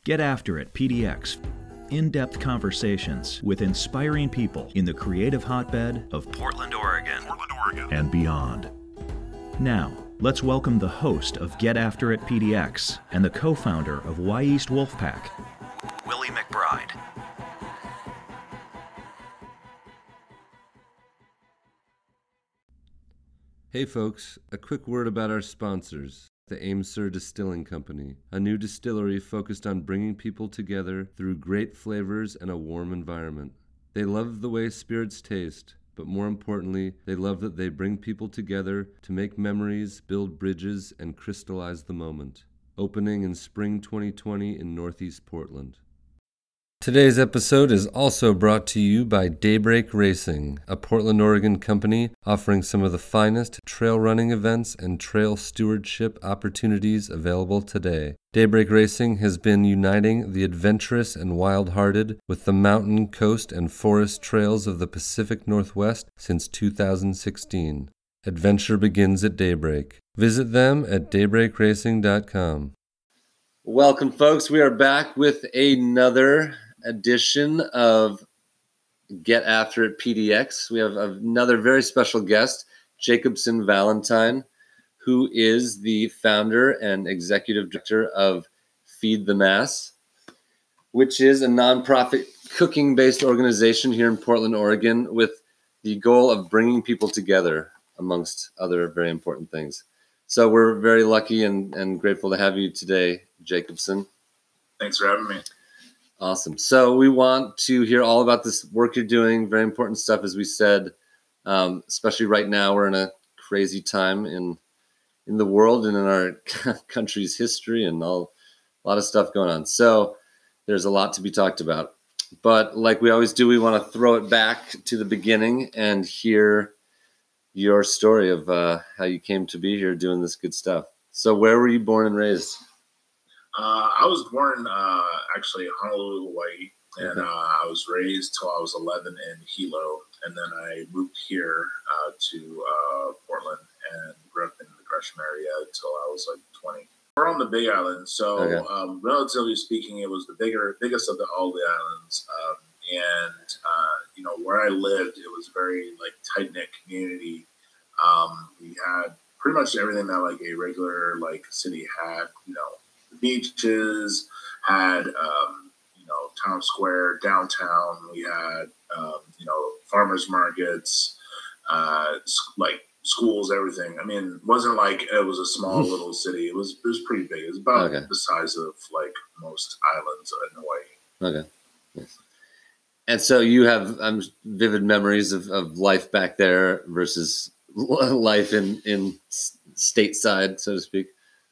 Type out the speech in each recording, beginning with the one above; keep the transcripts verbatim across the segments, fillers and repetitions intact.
Get After It P D X. In-depth conversations with inspiring people in the creative hotbed of Portland, Oregon, Portland, Oregon, and beyond. Now, let's welcome the host of Get After It P D X and the co-founder of Y East Wolfpack, Willie McBride. Hey folks, a quick word about our sponsors, the Amesir Distilling Company, a new distillery focused on bringing people together through great flavors and a warm environment. They love the way spirits taste, but more importantly, they love that they bring people together to make memories, build bridges, and crystallize the moment. Opening in spring twenty twenty in Northeast Portland. Today's episode is also brought to you by Daybreak Racing, a Portland, Oregon company offering some of the finest trail running events and trail stewardship opportunities available today. Daybreak Racing has been uniting the adventurous and wild-hearted with the mountain, coast, and forest trails of the Pacific Northwest since two thousand sixteen. Adventure begins at daybreak. Visit them at daybreak racing dot com. Welcome, folks. We are back with another edition of Get After It P D X. We have another very special guest, Jacobson Valentine, who is the founder and executive director of Feed the Mass, which is a nonprofit cooking-based organization here in Portland, Oregon, with the goal of bringing people together, amongst other very important things. So we're very lucky and, and grateful to have you today, Jacobson. Thanks for having me. Awesome. So we want to hear all about this work you're doing. Very important stuff, as we said, um, especially right now. We're in a crazy time in in the world and in our country's history and all a lot of stuff going on. So there's a lot to be talked about. But like we always do, we want to throw it back to the beginning and hear your story of uh, how you came to be here doing this good stuff. So where were you born and raised? Uh, I was born uh, actually in Honolulu, Hawaii, and Okay. uh, I was raised till I was eleven in Hilo, and then I moved here uh, to uh, Portland and grew up in the Gresham area until I was like twenty. We're on the Big Island, so Okay. um, relatively speaking, it was the bigger, biggest of the, all the islands, um, and uh, you know where I lived, it was very like tight knit community. Um, we had pretty much everything that like a regular like city had, you know. The beaches, had, um, you know, town square, downtown. We had, um, you know, farmers markets, uh, like schools, everything. I mean, it wasn't like it was a small little city. It was it was pretty big. It was about Okay. the size of like most islands in Hawaii. Okay. Yes. And so you have um, vivid memories of, of life back there versus life in, in stateside, so to speak.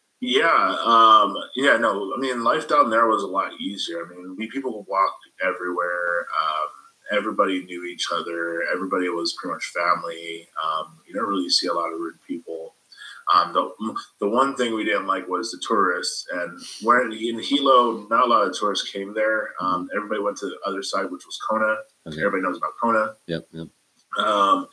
Yeah, um, yeah, no, I mean, life down there was a lot easier. I mean, we people walked everywhere. Um, everybody knew each other. Everybody was pretty much family. Um, you don't really see a lot of rude people. Um, the the one thing we didn't like was the tourists. And where in Hilo, not a lot of tourists came there. Um, everybody went to the other side, which was Kona. Okay. Everybody knows about Kona. Yep, yep. Um,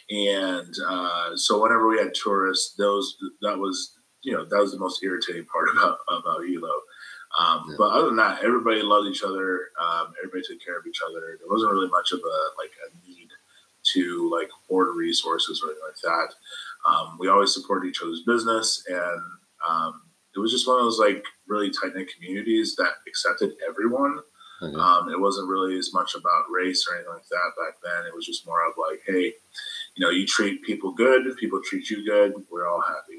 and uh, so whenever we had tourists, those that was. You know, that was the most irritating part about about Hilo. Um, Yeah. But other than that, everybody loved each other. Um, everybody took care of each other. There wasn't really much of a like a need to like hoard resources or anything like that. Um, we always supported each other's business, and um, it was just one of those like really tight knit communities that accepted everyone. Okay. Um, it wasn't really as much about race or anything like that back then. It was just more of like, hey, you know, you treat people good, people treat you good, we're all happy.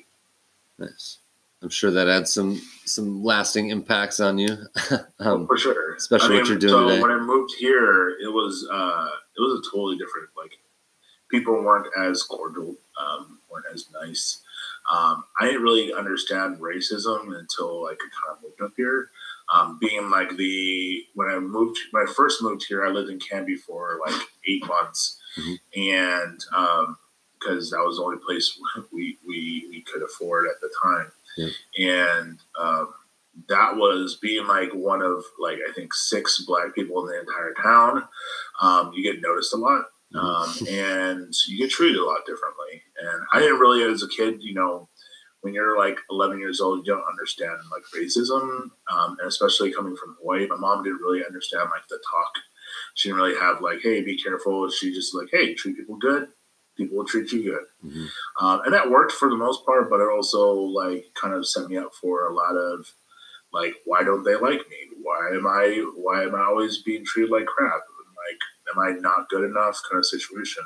Nice. I'm sure that had some some lasting impacts on you. um, oh, for sure, especially I mean, what you're doing so today. when I moved here, it was uh, it was a totally different. Like, people weren't as cordial, um, weren't as nice. Um, I didn't really understand racism until I could kind of moved up here. Um, being like the when I moved when I first moved here, I lived in Canby for like eight months, Mm-hmm. and um, because that was the only place we we we could afford at the time. Yeah. And um, that was being like one of like I think six black people in the entire town. Um, you get noticed a lot, um, and you get treated a lot differently. And I didn't really, as a kid, you know, when you're like eleven years old, you don't understand like racism, um, and especially coming from Hawaii. My mom didn't really understand like the talk. She didn't really have like, hey, be careful. She just like, hey, treat people good. People will treat you good. Mm-hmm. Um, and that worked for the most part, but it also like kind of set me up for a lot of like, why don't they like me? Why am I, why am I always being treated like crap? Like, am I not good enough kind of situation?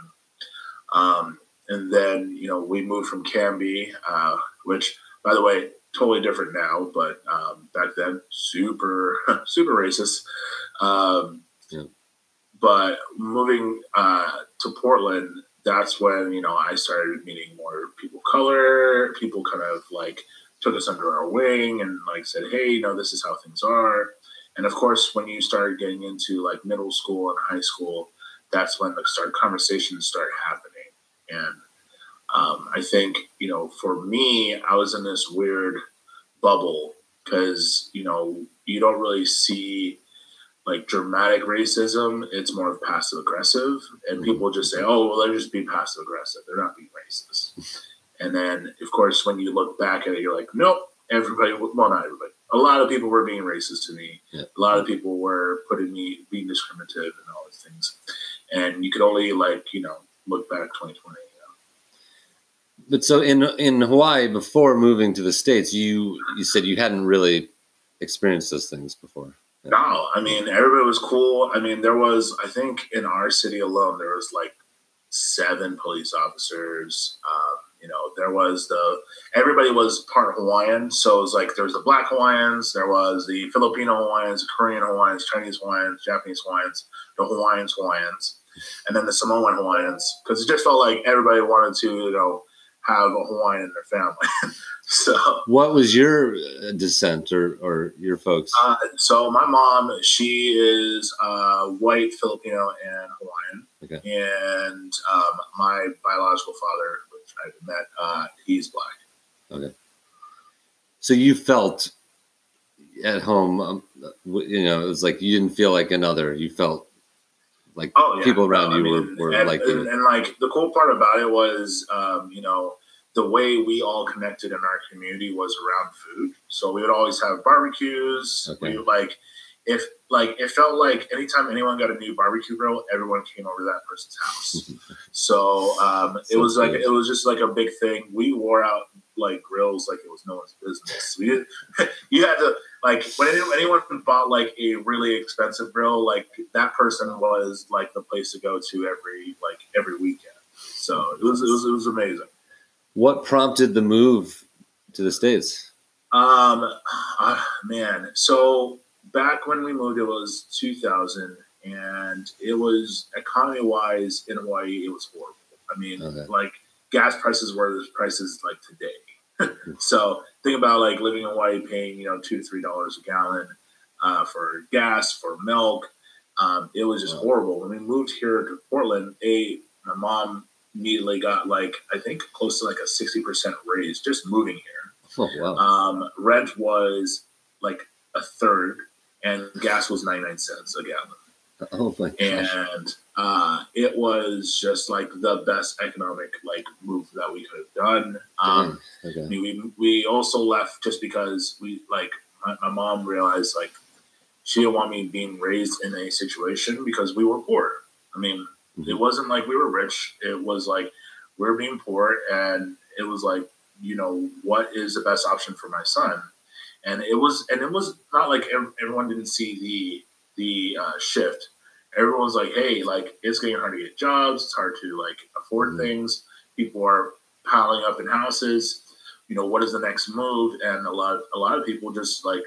Um, and then, you know, we moved from Canby, uh, which by the way, totally different now, but um, back then, super, super racist. Um, yeah. But moving uh, to Portland, that's when, you know, I started meeting more people of color. People kind of like took us under our wing and like said, hey, you know, this is how things are. And of course, when you started getting into like middle school and high school, that's when the start conversations started happening. And um, I think, you know, for me, I was in this weird bubble because, you know, you don't really see like dramatic racism. It's more of passive aggressive, and people just say, oh, well, they're just being passive aggressive. They're not being racist. And then of course, when you look back at it, you're like, nope, everybody, well, not everybody. A lot of people were being racist to me. Yeah. A lot of people were putting me, being discriminative and all these things. And you could only like, you know, look back twenty twenty. You know? But so in, in Hawaii, before moving to the States, you, you said you hadn't really experienced those things before. No, I mean, everybody was cool. I mean, there was, I think in our city alone, there was like seven police officers. Um, you know, there was the, everybody was part Hawaiian. So it was like, there was the Black Hawaiians, there was the Filipino Hawaiians, the Korean Hawaiians, Chinese Hawaiians, Japanese Hawaiians, the Hawaiians Hawaiians, and then the Samoan Hawaiians. Because it just felt like everybody wanted to, you know, have a Hawaiian in their family. So, what was your descent or, or your folks? Uh, so my mom, she is uh, white, Filipino, and Hawaiian. Okay. And um, my biological father, which I've met, uh, he's black. Okay. So you felt at home, um, you know, it was like you didn't feel like another. You felt like oh, yeah. people around no, you I mean, were, were and, like and, you. And like the cool part about it was, um, you know, the way we all connected in our community was around food. So we would always have barbecues. Okay. We would like, if like, it felt like anytime anyone got a new barbecue grill, everyone came over to that person's house. so um, it so was like, good. It was just like a big thing. We wore out like grills like it was no one's business. We did, you had to like, when anyone bought like a really expensive grill, like that person was like the place to go to every, like every weekend. So it was, it was, it was amazing. What prompted the move to the States? Um, uh, man, so back when we moved, it was two thousand, and it was economy-wise in Hawaii, it was horrible. I mean, okay. like gas prices were the prices like today. So think about like living in Hawaii, paying you know two to three dollars a gallon uh, for gas, for milk. Um, it was just wow. horrible. When we moved here to Portland, a my mom immediately got like I think close to like a sixty percent raise just moving here. Oh, wow. Um, rent was like a third, and gas was ninety-nine cents a gallon. Oh my gosh. And uh, it was just like the best economic like move that we could have done. Um, okay. I mean, we we also left just because we like my, my mom realized like she didn't want me being raised in a situation because we were poor. I mean. It wasn't like we were rich. It was like we were being poor, and it was like, you know, what is the best option for my son? And it was, and it was not like everyone didn't see the the uh, shift. Everyone was like, hey, like it's getting hard to get jobs. It's hard to like afford mm-hmm. things. People are piling up in houses. You know, what is the next move? And a lot, a lot of people just like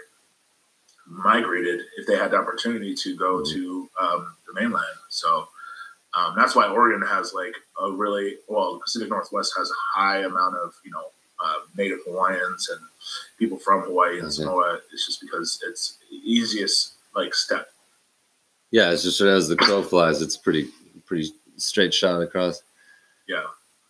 migrated if they had the opportunity to go mm-hmm. to um, the mainland. So. Um, that's why Oregon has like a really, well, the Pacific Northwest has a high amount of, you know, uh, Native Hawaiians and people from Hawaii and okay. Samoa. It's just because it's the easiest like step. Yeah, it's just as the crow flies, it's pretty, pretty straight shot across. Yeah.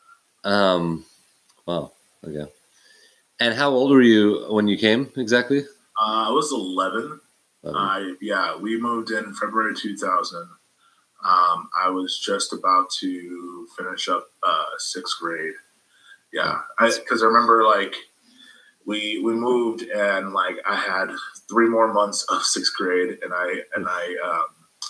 Um. Wow. Okay. And how old were you when you came exactly? Uh, I was eleven. eleven. I yeah, we moved in February two thousand. Um, I was just about to finish up uh, sixth grade. Yeah, because I, I remember like we we moved, and like I had three more months of sixth grade, and I and I um,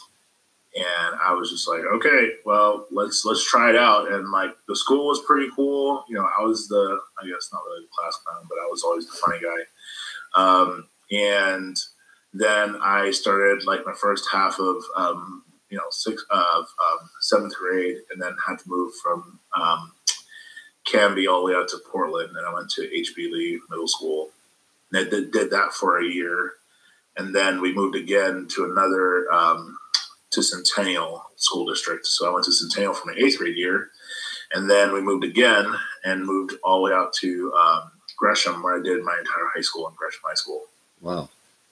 and I was just like, okay, well, let's let's try it out. And like the school was pretty cool. You know, I was the I guess not really the class clown, but I was always the funny guy. Um, and then I started like my first half of um, you know sixth of um, seventh grade, and then had to move from um, Canby all the way out to Portland, and I went to H B Lee Middle School. And I did, did that for a year, and then we moved again to another um, to Centennial School District. So I went to Centennial for my eighth grade year, and then we moved again and moved all the way out to um, Gresham, where I did my entire high school in Gresham High School. Wow.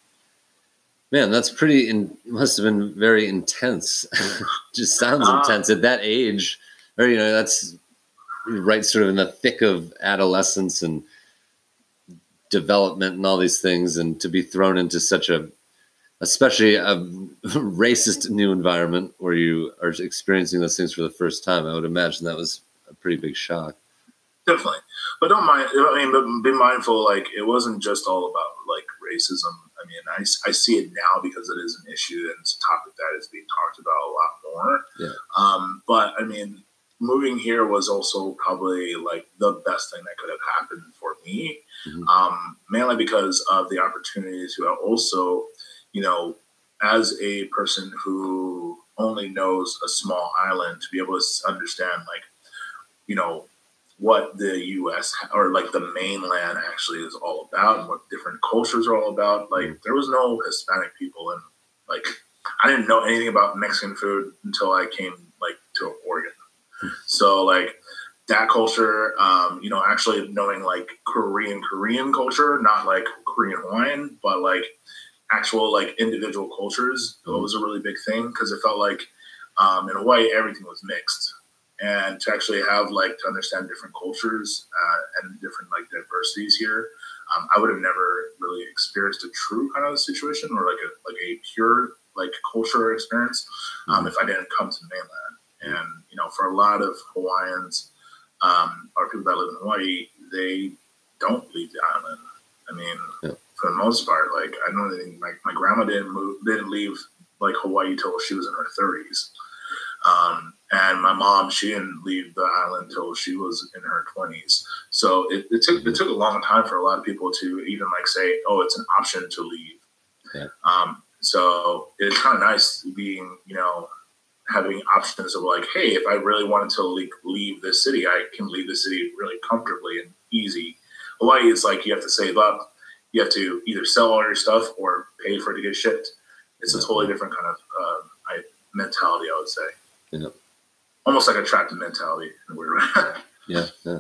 Man, that's pretty, in, must have been very intense. Just sounds uh, intense at that age. Or, you know, that's right sort of in the thick of adolescence and development and all these things. And to be thrown into such a, especially a racist new environment where you are experiencing those things for the first time, I would imagine that was a pretty big shock. Definitely. But don't mind, I mean, but be mindful, like, it wasn't just all about, like, racism. I mean, I, I see it now because it is an issue and it's a topic that is being talked about a lot more. Yeah. Um, but, I mean, moving here was also probably, like, the best thing that could have happened for me, mm-hmm. um, mainly because of the opportunities to also, you know, as a person who only knows a small island, to be able to understand, like, you know, what the U S or like the mainland actually is all about and what different cultures are all about. Like there was no Hispanic people, and like I didn't know anything about Mexican food until I came like to Oregon. So like that culture, um, you know, actually knowing like Korean Korean culture, not like Korean Hawaiian, but like actual like individual cultures, mm-hmm. was a really big thing because it felt like um, in Hawaii everything was mixed. And to actually have, like, to understand different cultures uh, and different, like, diversities here, um, I would have never really experienced a true kind of situation or, like, a like a pure, like, culture experience um, mm-hmm. if I didn't come to the mainland. And, you know, for a lot of Hawaiians um, or people that live in Hawaii, they don't leave the island. I mean, yeah. for the most part, like, I don't think my, my grandma didn't move, didn't leave, like, Hawaii till she was in her thirties. Um, and my mom, she didn't leave the island until she was in her twenties. So it, it took it took a long time for a lot of people to even like say, oh, it's an option to leave. Yeah. Um, so it's kind of nice being, you know, having options of like, hey, if I really wanted to leave, leave this city, I can leave the city really comfortably and easy. Hawaii is like you have to save up. You have to either sell all your stuff or pay for it to get shipped. It's a totally different kind of uh, I, mentality, I would say. Yeah. Almost like a trapped mentality in a weird way. yeah, yeah.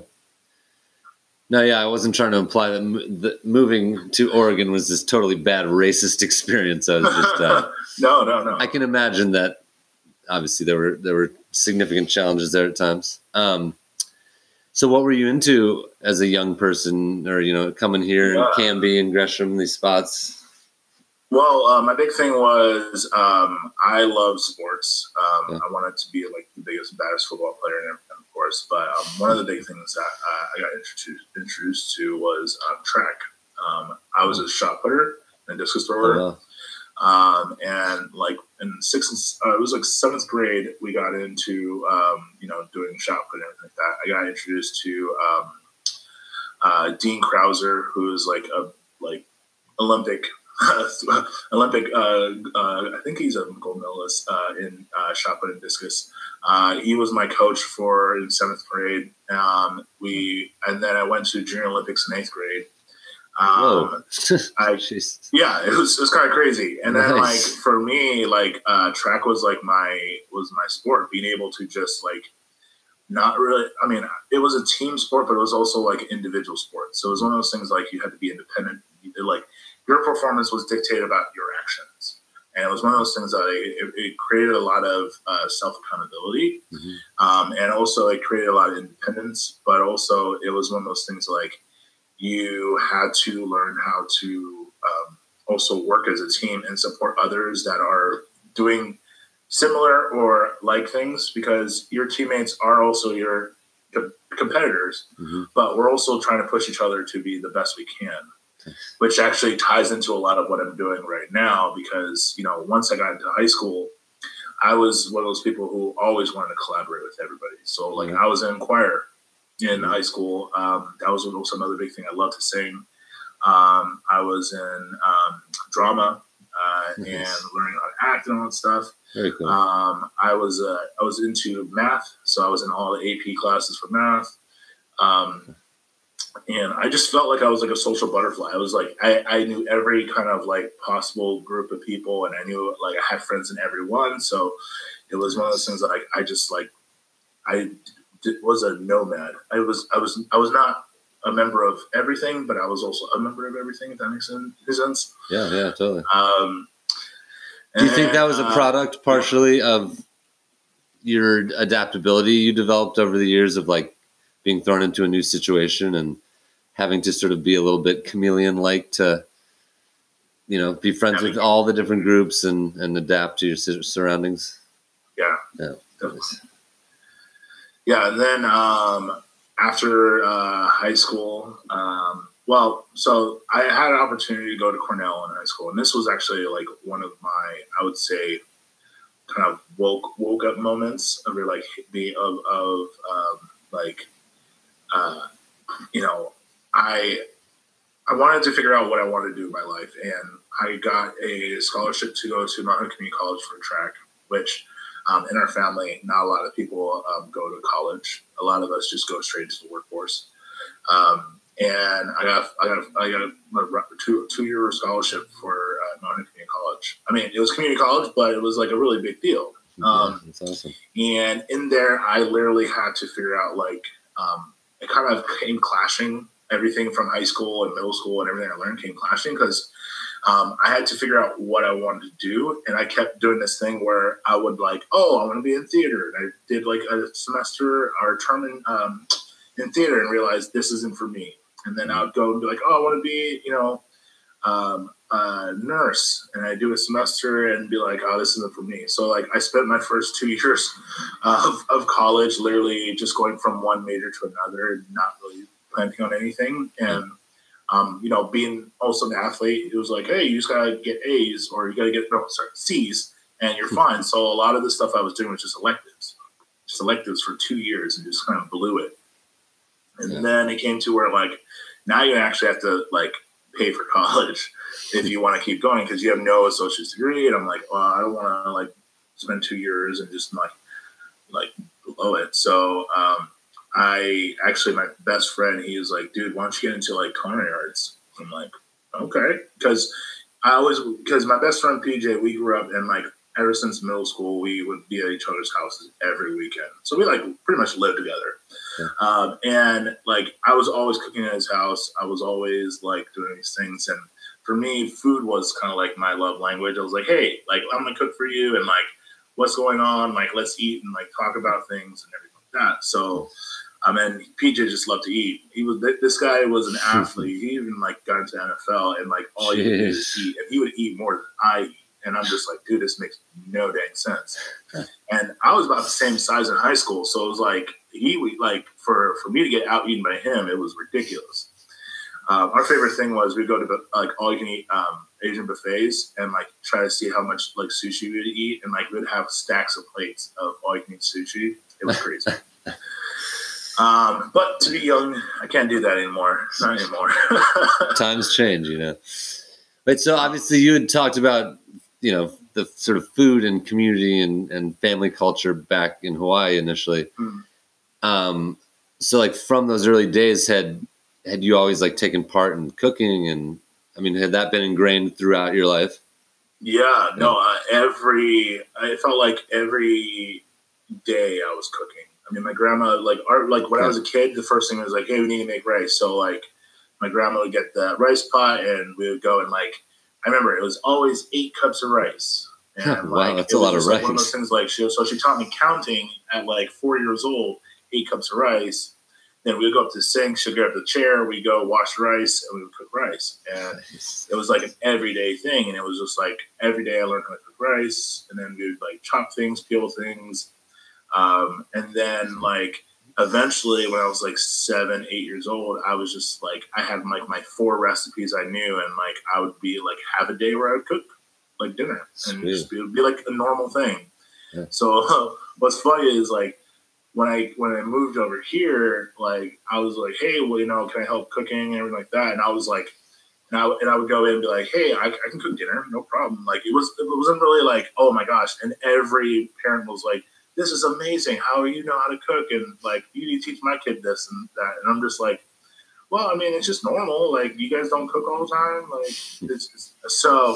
No, yeah, I wasn't trying to imply that, m- that moving to Oregon was this totally bad racist experience. I was just uh, no, no, no. I can imagine that. Obviously, there were there were significant challenges there at times. Um, so, what were you into as a young person, or you know, coming here yeah. in Canby and Gresham, these spots? Well, uh, my big thing was um, I love sports. Um, yeah. I wanted to be like the biggest, baddest football player, in, of course. But um, one of the big things that uh, I got introduced introduced to was um, track. Um, I was a shot putter and a discus thrower, oh, wow. um, and like in sixth, uh, it was like seventh grade, we got into um, you know doing shot put and everything like that. I got introduced to um, uh, Dean Krauser, who is like a like Olympic. Olympic, uh, uh, I think he's a gold medalist uh, in uh, shot put and discus. Uh, he was my coach for in seventh grade. Um, we and then I went to Junior Olympics in eighth grade. Um, I, yeah, it was it was kind of crazy. And then nice. like for me, like uh, track was like my was my sport. Being able to just like not really. I mean, it was a team sport, but it was also like an individual sport. So it was one of those things like you had to be independent. You did, like. Your performance was dictated about your actions. And it was one of those things that it, it created a lot of uh, self-accountability. Mm-hmm. Um, and also it created a lot of independence, but also it was one of those things like you had to learn how to um, also work as a team and support others that are doing similar or like things because your teammates are also your com- competitors, mm-hmm. but we're also trying to push each other to be the best we can, which actually ties into a lot of what I'm doing right now. Because, you know, once I got into high school, I was one of those people who always wanted to collaborate with everybody. So, like, mm-hmm. I was in choir in mm-hmm. high school. Um, that was also another big thing. I love to sing. Um, I was in um, drama uh, nice. and learning how to act and all that stuff. Very cool. Um, I was uh, I was into math, so I was in all the A P classes for math. Um, and I just felt like I was like a social butterfly. I was like, I, I knew every kind of like possible group of people, and I knew like I had friends in every one. So it was one of those things that I, I just like, I did, was a nomad. I was, I was, I was not a member of everything, but I was also a member of everything, if that makes sense. Yeah, yeah, totally. Um, Do you and, think that was a product uh, partially of your adaptability you developed over the years of like being thrown into a new situation and having to sort of be a little bit chameleon-like to, you know, be friends I mean, with all the different groups and, and adapt to your surroundings? Yeah. Yeah. Definitely. Yeah. And then um, after uh, high school, um, well, so I had an opportunity to go to Cornell in high school. And this was actually like one of my, I would say, kind of woke woke up moments of like the of, of um, like, uh, you know, I I wanted to figure out what I wanted to do in my life, and I got a scholarship to go to Mount Hood Community College for track, which um, in our family, not a lot of people um, go to college. A lot of us just go straight into the workforce. Um, and I got I got I got a two two year scholarship for uh, Mount Hood Community College. I mean, it was community college, but it was like a really big deal. Um, yeah, that's awesome. And in there, I literally had to figure out like um, it kind of came clashing. Everything from high school and middle school and everything I learned came clashing because um, I had to figure out what I wanted to do. And I kept doing this thing where I would like, oh, I want to be in theater. And I did like a semester or a term in, um, in theater and realized this isn't for me. And then I would go and be like, oh, I want to be, you know, um, a nurse. And I do a semester and be like, oh, this isn't for me. So like I spent my first two years of, of college literally just going from one major to another, not really planning on anything. And, um, you know, being also an athlete, it was like, hey, you just got to get A's or you got to get, no, sorry, C's and you're fine. So a lot of the stuff I was doing was just electives, just electives for two years and just kind of blew it. And yeah. then it came to where like, now you actually have to like pay for college if you want to keep going because you have no associate's degree. And I'm like, well, I don't want to like spend two years and just like, like blow it. So, um, I actually, my best friend, he was like, dude, why don't you get into like culinary arts? I'm like, okay. Because I always, because my best friend P J, we grew up and like ever since middle school, we would be at each other's houses every weekend. So we like pretty much lived together. Yeah. Um, and like I was always cooking at his house. I was always like doing these things. And for me, food was kind of like my love language. I was like, hey, like I'm going to cook for you. And like, what's going on? Like, let's eat and like talk about things and everything like that. So, I mean, P J just loved to eat. He was this guy was an athlete. He even like got into N F L and like all he would do is eat, and he would eat more than I eat. And I'm just like, dude, this makes no dang sense. And I was about the same size in high school, so it was like he would like for for me to get out eaten by him, it was ridiculous. Um, our favorite thing was we'd go to like all you can eat um, Asian buffets and like try to see how much like sushi we'd eat, and like we'd have stacks of plates of all you can eat sushi. It was crazy. Um, but to be young, I can't do that anymore. Not anymore. Times change, you know. But so obviously you had talked about, you know, the sort of food and community and, and family culture back in Hawaii initially. Mm-hmm. Um, so like from those early days, had had you always like taken part in cooking? And I mean, had that been ingrained throughout your life? Yeah, no, uh, every, I felt like every day I was cooking. I mean, my grandma, like, our, like when I was a kid, the first thing was like, hey, we need to make rice. So, like, my grandma would get the rice pot, and we would go and, like, I remember it was always eight cups of rice. And, wow, like, that's a lot of rice. Like one of those things, like, she, so she taught me counting at, like, four years old, eight cups of rice. Then we would go up to the sink, she'd grab the chair, we'd go wash rice, and we would cook rice. And it was, like, an everyday thing. And it was just, like, every day I learned how to cook rice. And then we would, like, chop things, peel things. Um, and then like eventually, when I was like seven, eight years old, I was just like, I had like my four recipes I knew, and like I would be like have a day where I would cook like dinner, and just be, it would be like a normal thing. Yeah. So what's funny is like when I when I moved over here, like I was like, hey, well, you know, can I help cooking and everything like that? And I was like, and I, and I would go in and be like, hey, I, I can cook dinner, no problem. Like it was it wasn't really like, oh my gosh, and every parent was like, this is amazing. How you know how to cook, and like you need to teach my kid this and that. And I'm just like, well, I mean, it's just normal. Like you guys don't cook all the time. Like it's, it's so.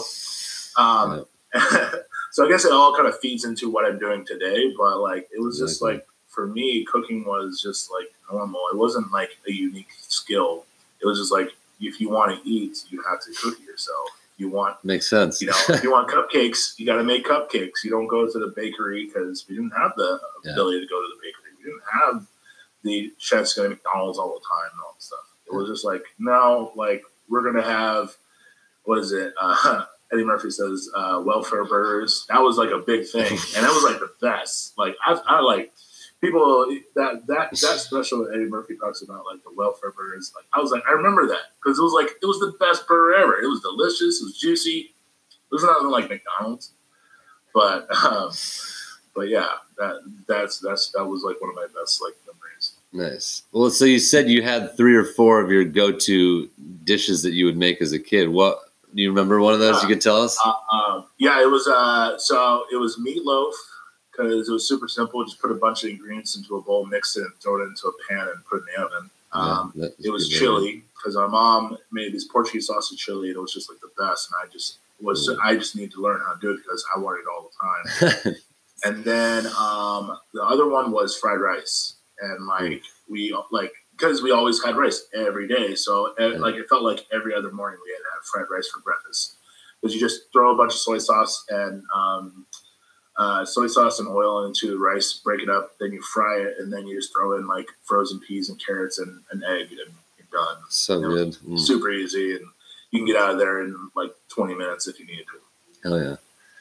Um, so I guess it all kind of feeds into what I'm doing today. But like it was just like for me, cooking was just like normal. It wasn't like a unique skill. It was just like if you want to eat, you have to cook it yourself. You want makes sense. You know, if you want cupcakes, you got to make cupcakes. You don't go to the bakery because we didn't have the yeah. ability to go to the bakery. We didn't have the chefs going to McDonald's all the time and all that stuff. It was just like, no, like we're going to have, what is it? Uh, Eddie Murphy says uh, welfare burgers. That was like a big thing, and that was like the best. Like I, I like people that that that special that Eddie Murphy talks about, like the welfare burgers. Like I was like, I remember that because it was like it was the best burger ever. It was delicious. It was juicy. It was nothing like McDonald's, but um, but yeah, that that's that's that was like one of my best like memories. Nice. Well, so you said you had three or four of your go-to dishes that you would make as a kid. What do you remember? One of those uh, you could tell us? Uh, um, yeah, it was. Uh, so it was meatloaf. Because it was super simple. Just put a bunch of ingredients into a bowl, mix it, and throw it into a pan and put it in the oven. Um, yeah, it was chili because our mom made this Portuguese sausage chili. And it was just like the best. And I just was, mm. I just need to learn how to do it because I want it all the time. And then um, the other one was fried rice. And like mm. we, like, because we always had rice every day. So mm. like it felt like every other morning we had to have fried rice for breakfast. Because you just throw a bunch of soy sauce and, um, Uh, soy sauce and oil into the rice, break it up, then you fry it, and then you just throw in like frozen peas and carrots and an egg, and you're done. So and good. Mm. Super easy, and you can get out of there in like twenty minutes if you need to. Hell yeah.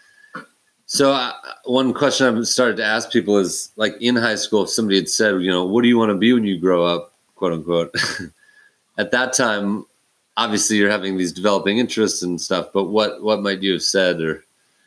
So uh, one question I've started to ask people is, like in high school, if somebody had said, you know, what do you want to be when you grow up, quote unquote, at that time, obviously you're having these developing interests and stuff, but what, what might you have said or...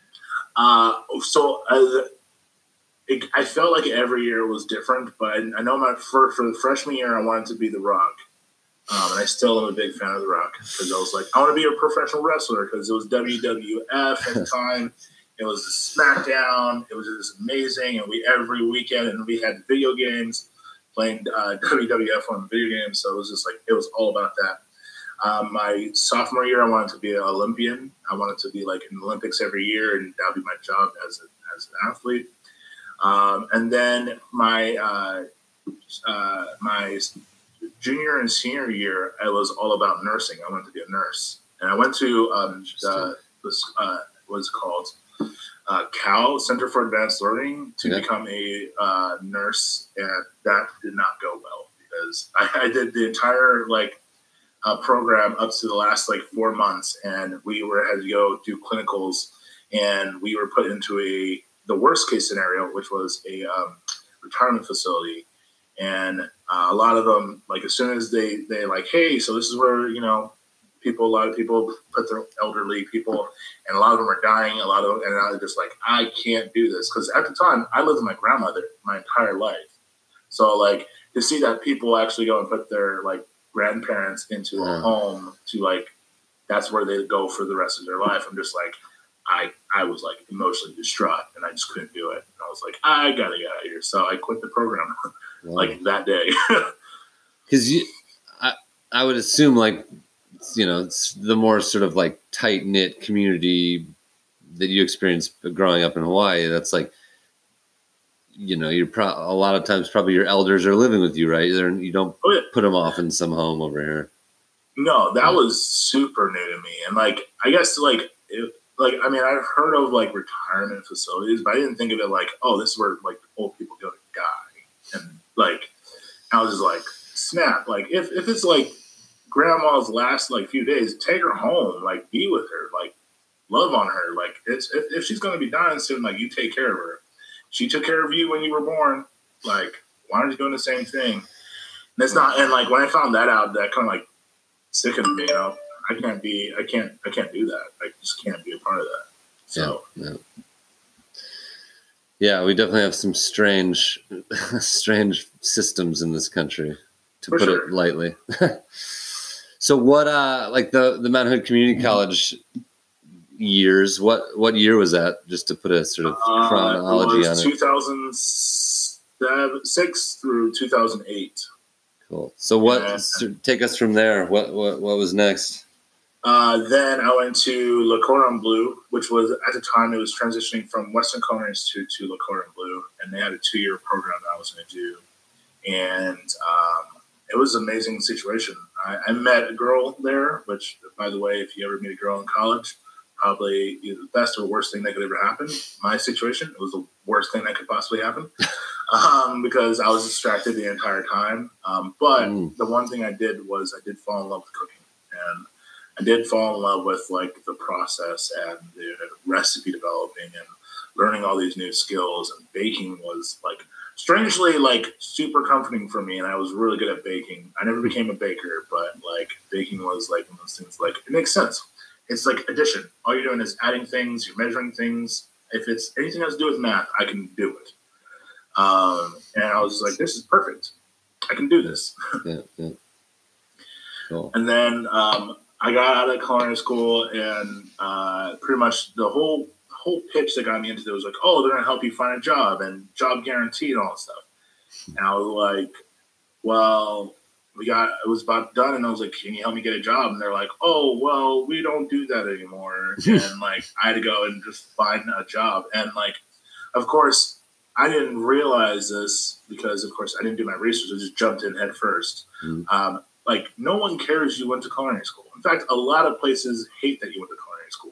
Uh, so I, it, I felt like every year was different, but I, I know my for, for the freshman year, I wanted to be The Rock. Um, and I still am a big fan of The Rock because I was like, I want to be a professional wrestler because it was W W F at the time. It was SmackDown. It was just amazing. And we, every weekend, and we had video games playing uh, W W F on video games. So it was just like, it was all about that. Um, my sophomore year, I wanted to be an Olympian. I wanted to be like in the Olympics every year, and that would be my job as, a, as an athlete. Um, and then my uh, uh, my junior and senior year, I was all about nursing. I wanted to be a nurse, and I went to um, the, this uh, what's called uh, Cal Center for Advanced Learning to yeah. become a uh, nurse, and that did not go well because I, I did the entire like. Uh, program up to the last like four months, and we were had to go do clinicals, and we were put into a the worst case scenario, which was a um, retirement facility, and uh, a lot of them like as soon as they they like, hey, so this is where you know people a lot of people put their elderly people, and a lot of them are dying, a lot of them, and I was just like, I can't do this because at the time I lived with my grandmother my entire life, so like to see that people actually go and put their like grandparents into a home to like that's where they go for the rest of their life. I'm just like I I was like emotionally distraught and I just couldn't do it. And I was like, I gotta get out of here. So I quit the program wow. like that day. Because you I I would assume like you know it's the more sort of like tight knit community that you experienced growing up in Hawaii, that's like you know, you're pro- a lot of times probably your elders are living with you, right? They're, you don't oh, yeah. put them off in some home over here. No, that yeah. was super new to me. And like, I guess like, it, like, I mean, I've heard of like retirement facilities, but I didn't think of it like, oh, this is where like old people go to die. And like, I was just like, snap. Like if, if it's like grandma's last like few days, take her home, like be with her, like love on her. Like it's, if, if she's going to be dying soon, like you take care of her. She took care of you when you were born. Like, why aren't you doing the same thing? And it's not, and like when I found that out, that kind of like sickened me, you know. I can't be, I can't, I can't do that. I just can't be a part of that. So, yeah, yeah. yeah we definitely have some strange, strange systems in this country, to For put sure. it lightly. So what, uh, like the, the Mountain Hood Community College years, what, what year was that? Just to put a sort of chronology uh, it was on it. two thousand six through two thousand eight. Cool. So what, Yeah. so take us from there. What, what, what was next? Uh, then I went to Le Cordon Bleu, which was, at the time, it was transitioning from Western Culinary Institute to Le Cordon Bleu, and they had a two-year program that I was going to do. And um, it was an amazing situation. I, I met a girl there, which, by the way, if you ever meet a girl in college, probably either the best or worst thing that could ever happen. My situation, it was the worst thing that could possibly happen um, because I was distracted the entire time. Um, but Mm. the one thing I did was I did fall in love with cooking. And I did fall in love with like the process and the recipe developing and learning all these new skills. And baking was like strangely like super comforting for me, and I was really good at baking. I never became a baker, but like baking was like one of those things. Like it makes sense. It's like addition. All you're doing is adding things. You're measuring things. If it's anything that has to do with math, I can do it. Um, and I was like, this is perfect. I can do this. Yeah, yeah. Cool. And then um, I got out of culinary school, and uh, pretty much the whole whole pitch that got me into it was like, oh, they're going to help you find a job and job guarantee and all that stuff. And I was like, well, we got, it was about done. And I was like, can you help me get a job? And they're like, oh, well, we don't do that anymore. And like, I had to go and just find a job. And like, of course, I didn't realize this because, of course, I didn't do my research. I just jumped in head first. Mm-hmm. Um, like, no one cares you went to culinary school. In fact, a lot of places hate that you went to culinary school.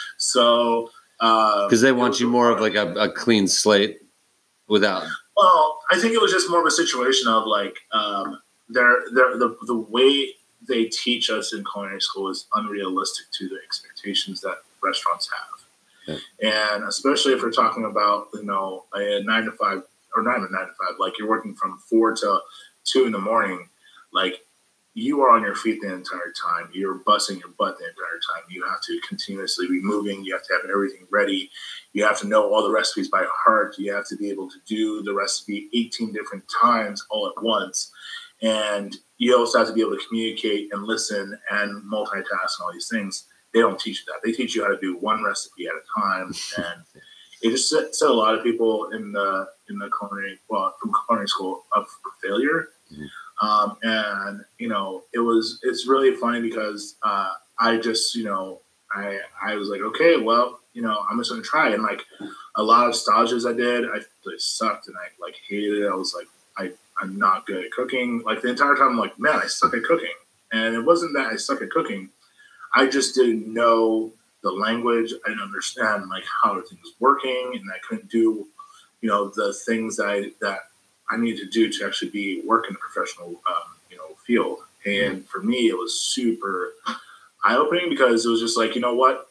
So, because uh, they want you more of like a, a clean slate without. Well, I think it was just more of a situation of like, um, they're, they're, the the way they teach us in culinary school is unrealistic to the expectations that restaurants have. Yeah. And especially if we're talking about, you know, a nine to five or not even nine to five, like you're working from four to two in the morning, like you are on your feet the entire time. You're busting your butt the entire time. You have to continuously be moving. You have to have everything ready. You have to know all the recipes by heart. You have to be able to do the recipe eighteen different times all at once. And you also have to be able to communicate and listen and multitask and all these things. They don't teach you that. They teach you how to do one recipe at a time. And it just set, set a lot of people in the in the culinary, well, from culinary school up for failure. Mm-hmm. Um, and, you know, it was, it's really funny because, uh, I just, you know, I, I was like, okay, well, you know, I'm just going to try. And like a lot of stages I did, I really sucked and I like hated it. I was like, I, I'm not good at cooking. Like the entire time I'm like, man, I suck at cooking. And it wasn't that I suck at cooking. I just didn't know the language. I didn't understand like how everything was working. And I couldn't do, you know, the things that I, that, I needed to do to actually be work in a professional, um, you know, field. And for me, it was super eye-opening because it was just like, you know what,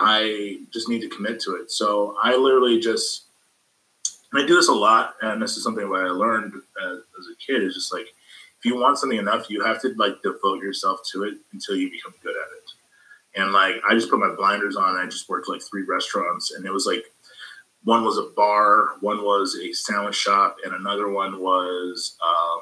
I just need to commit to it. So I literally just, and I do this a lot, and this is something that I learned as, as a kid, is just like, if you want something enough, you have to like devote yourself to it until you become good at it. And like, I just put my blinders on, and I just worked like three restaurants, and it was like, one was a bar, one was a sandwich shop, and another one was, um,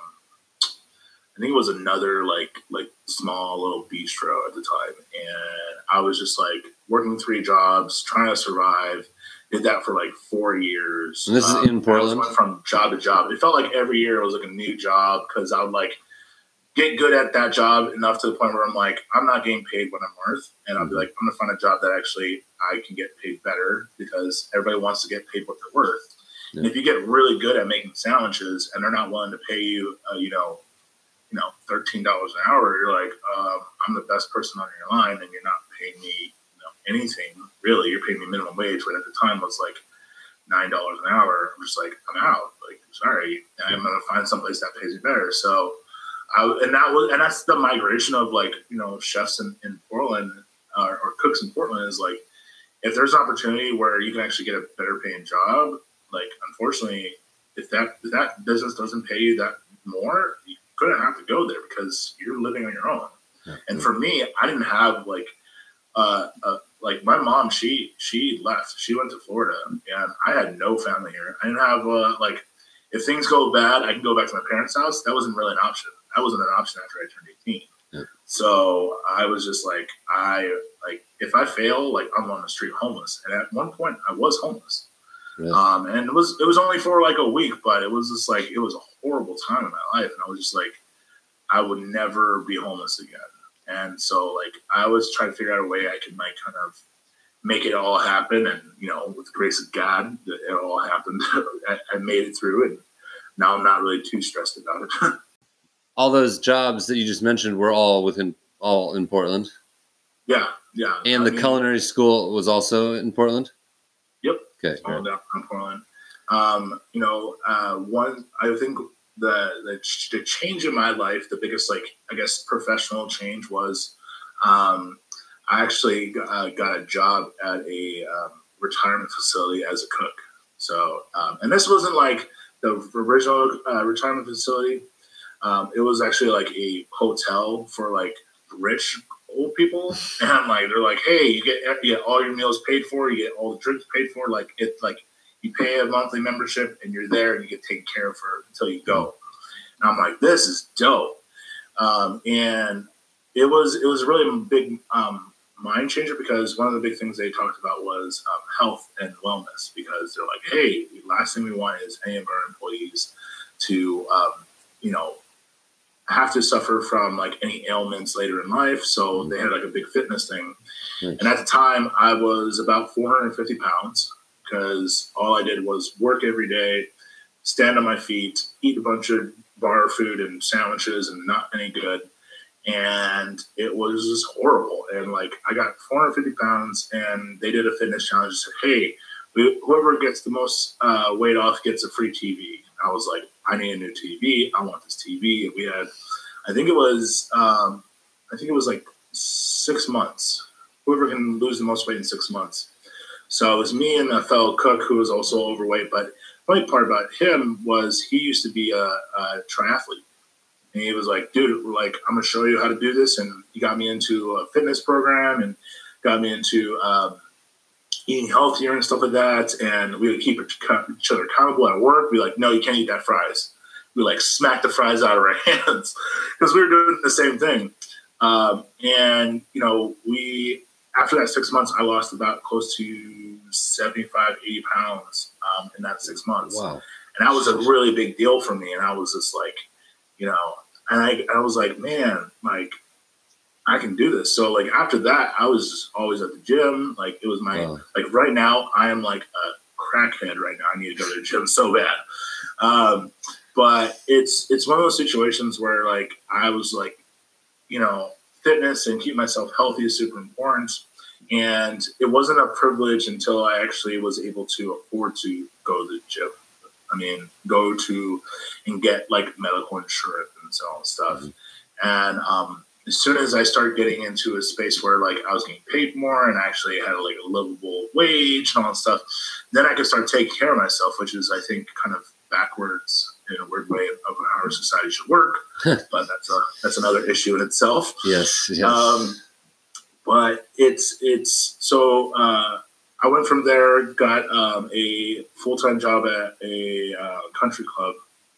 I think it was another like like small little bistro at the time. And I was just like working three jobs, trying to survive. Did that for like four years. And this um, is in Portland? I went from job to job. It felt like every year it was like a new job because I would like get good at that job enough to the point where I'm like, I'm not getting paid what I'm worth. And I'll be like, I'm going to find a job that actually I can get paid better because everybody wants to get paid what they're worth. Yeah. And if you get really good at making sandwiches and they're not willing to pay you, uh, you know, you know, thirteen dollars an hour, you're like, um, I'm the best person on your line and you're not paying me you know, anything really. You're paying me minimum wage, but at the time was like nine dollars an hour. I'm just like, I'm out. Like, sorry, I'm going to find someplace that pays me better. So, I, and that was, and that's the migration of like, you know, chefs in, in Portland uh, or cooks in Portland is like, if there's an opportunity where you can actually get a better paying job, like, unfortunately, if that if that business doesn't pay you that more, you're gonna have to go there because you're living on your own. Yeah. And for me, I didn't have like uh, uh like my mom, she she left. She went to Florida, and I had no family here. I didn't have uh, like if things go bad, I can go back to my parents' house. That wasn't really an option. That wasn't an option after I turned eighteen. Yeah. So I was just like, I like if I fail, like I'm on the street homeless. And at one point, I was homeless. Really? Um, and it was it was only for like a week, but it was just like it was a horrible time in my life, and I was just like, I would never be homeless again. And so, like, I was trying to figure out a way I could, like, kind of make it all happen. And, you know, with the grace of God, it all happened. I, I made it through, and now I'm not really too stressed about it. All those jobs that you just mentioned were all within, all in Portland? Yeah, yeah. And I the mean, culinary school was also in Portland? Yep. Okay. All down in Portland. Um, you know, uh, one, I think... The, the the change in my life, the biggest, like, I guess, professional change was um, I actually got, uh, got a job at a um, retirement facility as a cook. So, um, and this wasn't like the original uh, retirement facility. Um, it was actually like a hotel for like rich old people. And like, they're like, hey, you get, you get all your meals paid for, you get all the drinks paid for. Like, it's like, you pay a monthly membership and you're there and you get taken care of for until you go. And I'm like, this is dope. Um, and it was it was really a big um, mind changer because one of the big things they talked about was um, health and wellness, because they're like, hey, the last thing we want is any of our employees to, um, you know, have to suffer from like any ailments later in life. So they had like a big fitness thing. Nice. And at the time I was about four hundred fifty pounds. Because all I did was work every day, stand on my feet, eat a bunch of bar food and sandwiches and not any good. And it was just horrible. And like, I got four hundred fifty pounds and they did a fitness challenge and said, hey, whoever gets the most uh, weight off gets a free T V. I was like, I need a new T V. I want this T V. And we had, I think it was, um, I think it was like six months. Whoever can lose the most weight in six months. So it was me and a fellow cook who was also overweight. But the funny part about him was he used to be a, a triathlete. And he was like, dude, we're like, I'm going to show you how to do this. And he got me into a fitness program and got me into um, eating healthier and stuff like that. And we would keep each other accountable at work. We were like, no, you can't eat that fries. We like smack the fries out of our hands because we were doing the same thing. Um, and, you know, we... After that six months, I lost about close to seventy-five, eighty pounds um, in that six months. Wow. And that was a really big deal for me. And I was just like, you know, and I, I was like, man, like, I can do this. So, like, after that, I was always at the gym. Like, it was my, wow. like, right now, I am like a crackhead right now. I need to go to the gym so bad. Um, but it's, it's one of those situations where, like, I was like, you know, fitness and keep myself healthy is super important. And it wasn't a privilege until I actually was able to afford to go to the gym. I mean, go to and get like medical insurance and so on stuff. Mm-hmm. And um, as soon as I started getting into a space where like I was getting paid more and actually had like a livable wage and all that stuff, then I could start taking care of myself, which is, I think, kind of backwards in a weird way of how our society should work. But that's a, that's another issue in itself. Yes. yes. Um, but it's, it's, so, uh, I went from there, got, um, a full-time job at a, uh, country club.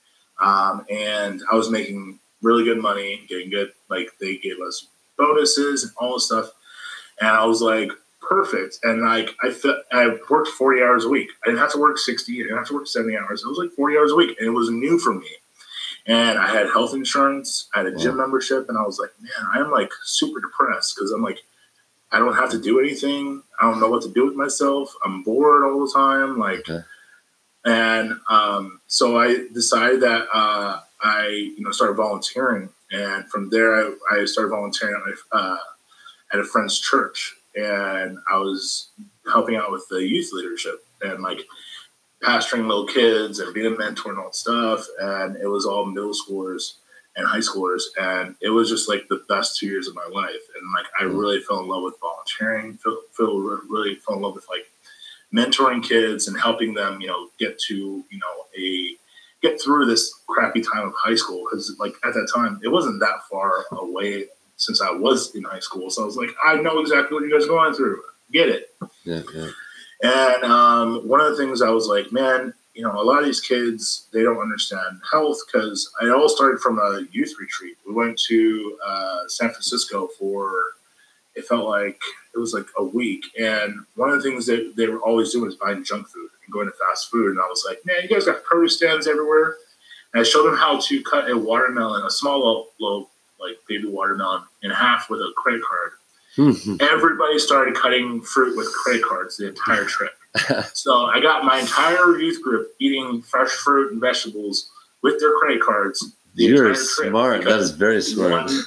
Um, and I was making really good money, getting good. Like, they gave us bonuses and all this stuff. And I was like, perfect. And like, I felt, I worked forty hours a week. I didn't have to work sixty. I didn't have to work seventy hours. It was like forty hours a week. And it was new for me. And I had health insurance. I had a gym wow. membership. And I was like, man, I'm like super depressed because I'm like, I don't have to do anything. I don't know what to do with myself. I'm bored all the time. Like, okay. and um, so I decided that uh, I, you know, started volunteering. And from there, I, I started volunteering at, my, uh, at a friend's church. And I was helping out with the youth leadership and like pastoring little kids and being a mentor and all that stuff. And it was all middle schoolers and high schoolers. And it was just like the best two years of my life. And like, I really fell in love with volunteering, feel, feel really fell in love with like mentoring kids and helping them, you know, get to, you know, a, get through this crappy time of high school, because like at that time, it wasn't that far away since I was in high school. So I was like, I know exactly what you guys are going through. Get it. Yeah, yeah. And um, one of the things I was like, man, you know, a lot of these kids, they don't understand health, because I all started from a youth retreat. We went to uh, San Francisco for, it felt like it was like a week. And one of the things that they were always doing is buying junk food and going to fast food. And I was like, man, you guys got produce stands everywhere. And I showed them how to cut a watermelon, a small little, little like baby watermelon, in half with a credit card. Everybody started cutting fruit with credit cards the entire trip. So I got my entire youth group eating fresh fruit and vegetables with their credit cards. The You're smart. That is very smart. One,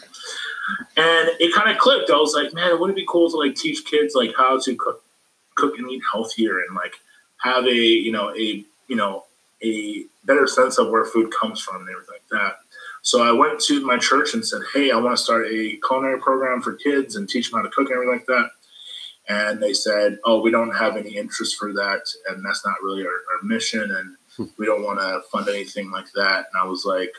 and it kind of clicked. I was like, man, wouldn't it be cool to like teach kids like how to cook, cook and eat healthier, and like have a you know a you know a better sense of where food comes from and everything like that. So I went to my church and said, hey, I want to start a culinary program for kids and teach them how to cook and everything like that. And they said, oh, we don't have any interest for that, and that's not really our, our mission, and we don't want to fund anything like that. And I was like,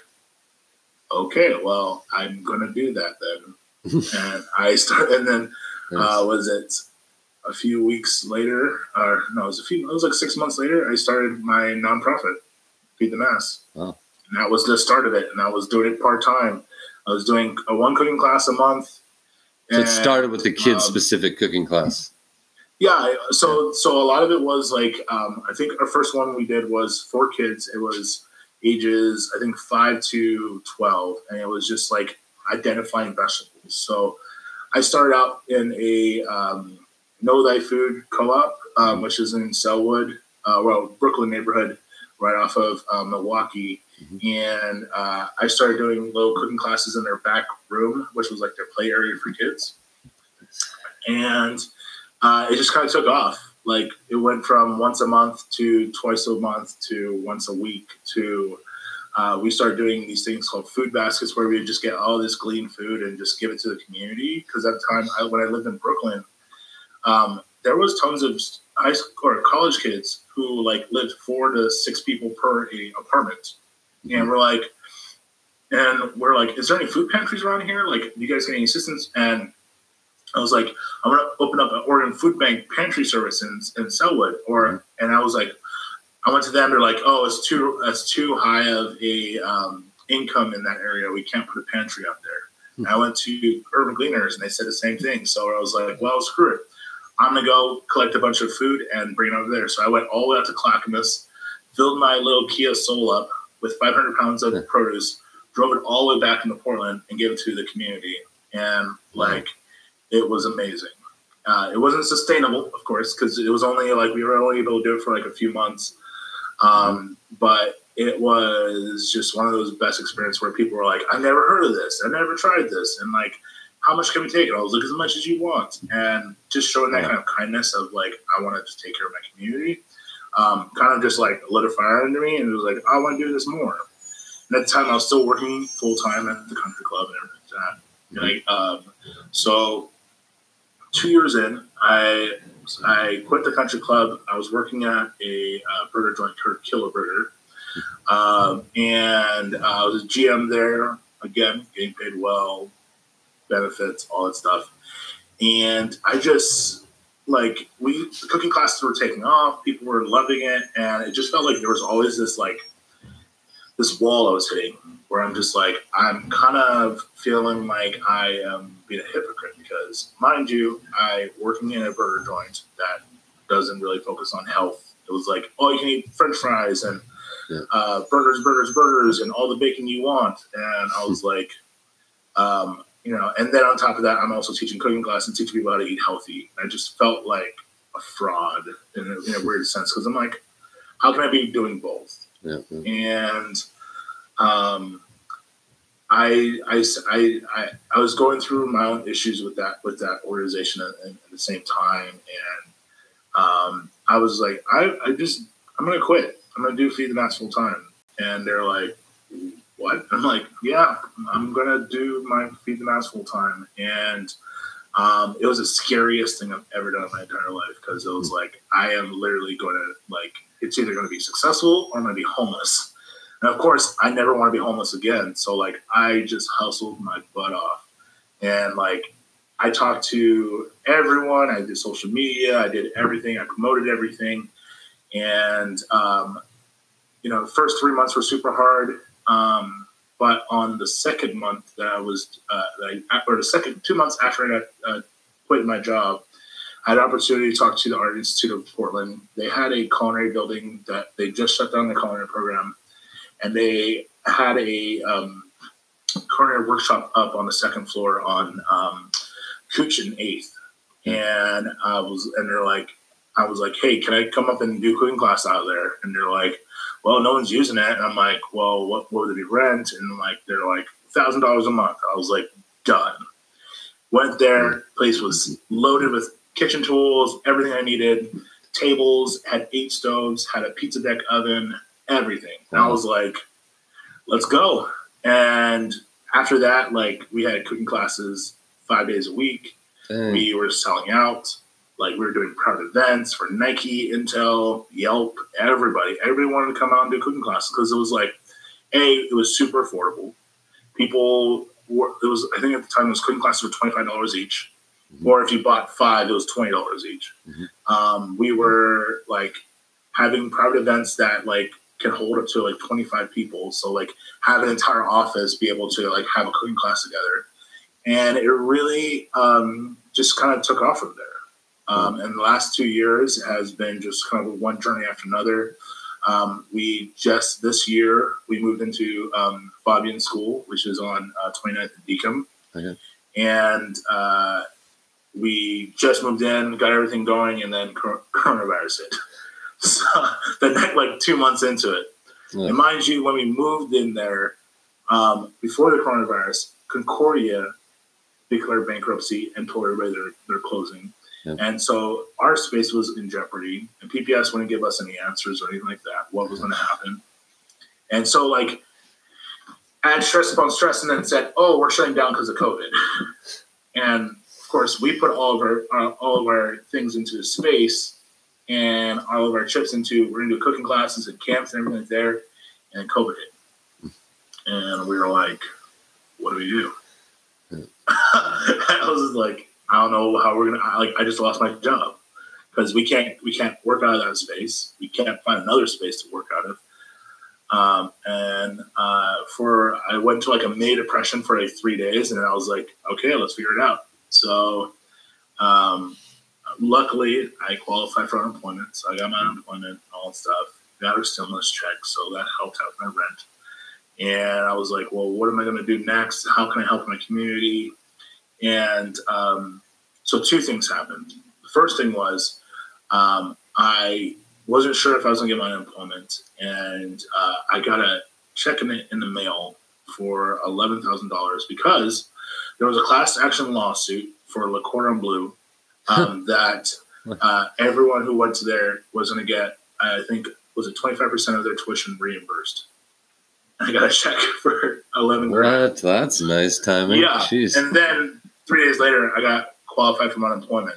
okay, well, I'm going to do that then. And I started, and then uh, was it a few weeks later, or no, it was a few, it was like six months later, I started my nonprofit, Feed the Mass. Wow. And that was the start of it. And I was doing it part-time. I was doing a one cooking class a month. So it started with the kids-specific um, cooking class. Yeah. So so a lot of it was like, um, I think our first one we did was for kids. It was ages, I think, five to twelve. And it was just like identifying vegetables. So I started out in a um, Know Thy Food co-op, um, which is in Sellwood, uh, well, Brooklyn neighborhood, right off of uh, Milwaukee. Mm-hmm. And uh, I started doing little cooking classes in their back room, which was like their play area for kids. And uh, it just kind of took off. Like it went from once a month to twice a month to once a week to uh, we started doing these things called food baskets, where we would just get all this clean food and just give it to the community. Because at the time, I, when I lived in Brooklyn, um, there was tons of high school or college kids who like lived four to six people per a apartment. And we're like, and we're like, is there any food pantries around here? Like, do you guys get any assistance? And I was like, I'm going to open up an Oregon Food Bank pantry service in, in Sellwood. Or, mm-hmm. And I was like, I went to them. They're like, oh, it's too, that's too high of a um, income in that area. We can't put a pantry up there. Mm-hmm. And I went to Urban Gleaners and they said the same thing. So I was like, well, screw it. I'm going to go collect a bunch of food and bring it over there. So I went all the way out to Clackamas, filled my little Kia Soul up with five hundred pounds of produce, drove it all the way back into Portland and gave it to the community. And like, it was amazing. Uh, it wasn't sustainable, of course, because it was only like, we were only able to do it for like a few months. Um, but it was just one of those best experiences where people were like, I never heard of this. I never tried this. And like, how much can we take? And I was like, as much as you want. And just showing that kind of kindness of like, I want to just take care of my community. Um, kind of just like lit a fire under me, and it was like, I want to do this more. And at the time, I was still working full time at the country club and everything like that. Mm-hmm. Like, um, so two years in, I I quit the country club. I was working at a uh, burger joint called Killer Burger, um, and uh, I was a G M there. Again, getting paid well, benefits, all that stuff, and I just. Like we, the cooking classes were taking off, people were loving it, and it just felt like there was always this like this wall I was hitting, where I'm just like, I'm kind of feeling like I am being a hypocrite because, mind you, I working in a burger joint that doesn't really focus on health. It was like, oh, you can eat French fries and yeah. uh, burgers, burgers, burgers, and all the bacon you want, and I was like, um. You know, and then on top of that, I'm also teaching cooking class and teaching people how to eat healthy. I just felt like a fraud in a, in a weird sense because I'm like, how can I be doing both? Yeah, yeah. And um, I, I, I, I, I was going through my own issues with that with that organization at, at the same time, and um, I was like, I, I just I'm gonna quit. I'm gonna do Feed the Mass full time, and they're like, what? I'm like, yeah, I'm going to do my Feed the Mass full time. And um, it was the scariest thing I've ever done in my entire life because it was like, I am literally going to, like, it's either going to be successful or I'm going to be homeless. And of course, I never want to be homeless again. So like, I just hustled my butt off. And like, I talked to everyone. I did social media. I did everything. I promoted everything. And, um, you know, the first three months were super hard. Um, but on the second month that I was, uh, that I, or the second two months after I got uh, quit my job, I had an opportunity to talk to the Art Institute of Portland. They had a culinary building that they just shut down the culinary program. And they had a um, culinary workshop up on the second floor on um, Cooch and eighth. And I was, and they're like, I was like, hey, can I come up and do cooking class out there? And they're like, well, no one's using it. And I'm like, well, what, what would it be rent? And like, they're like, one thousand dollars a month. I was like, done. Went there. Place was loaded with kitchen tools, everything I needed. Tables, had eight stoves, had a pizza deck oven, everything. And I was like, let's go. And after that, like, we had cooking classes five days a week. Dang. We were selling out. Like, we were doing private events for Nike, Intel, Yelp, everybody. Everybody wanted to come out and do cooking classes because it was like, A, it was super affordable. People were, it was, I think at the time, those cooking classes were twenty-five dollars each. Mm-hmm. Or if you bought five, it was twenty dollars each. Mm-hmm. Um, we were, like, having private events that, like, can hold up to, like, twenty-five people. So, like, have an entire office be able to, like, have a cooking class together. And it really um, just kind of took off from there. Um, and the last two years has been just kind of one journey after another. Um, we just, this year, we moved into um, Fabian School, which is on uh, twenty-ninth and Deacon. Okay. And uh, we just moved in, got everything going, and then coronavirus hit. So the next, like two months into it. Yeah. And mind you, when we moved in there, um, before the coronavirus, Concordia declared bankruptcy and told everybody they're, they're closing. Yeah. And so our space was in jeopardy, and P P S wouldn't give us any answers or anything like that, what was going to happen. And so, like, add stress upon stress, and then said, oh, we're shutting down because of COVID. And, of course, we put all of our uh, all of our things into the space and all of our chips into, we're going to do cooking classes and camps and everything like there, and COVID hit. And we were like, what do we do? Yeah. I was just like, I don't know how we're gonna. Like, I just lost my job because we can't we can't work out of that space. We can't find another space to work out of. Um, and uh, for I went to like a mini depression for like three days, and I was like, okay, let's figure it out. So, um, luckily, I qualified for unemployment, so I got my unemployment, all that stuff. Got a stimulus check, so that helped out my rent. And I was like, well, what am I going to do next? How can I help my community? And um, so two things happened. The first thing was um, I wasn't sure if I was going to get my unemployment, and uh, I got a check in the, in the mail for eleven thousand dollars because there was a class action lawsuit for Le Cordon Bleu um, that uh, everyone who went to there was going to get, I think, was it twenty-five percent of their tuition reimbursed. I got a check for eleven grand. What? That's nice timing. Yeah. Jeez. And then three days later, I got qualified for unemployment.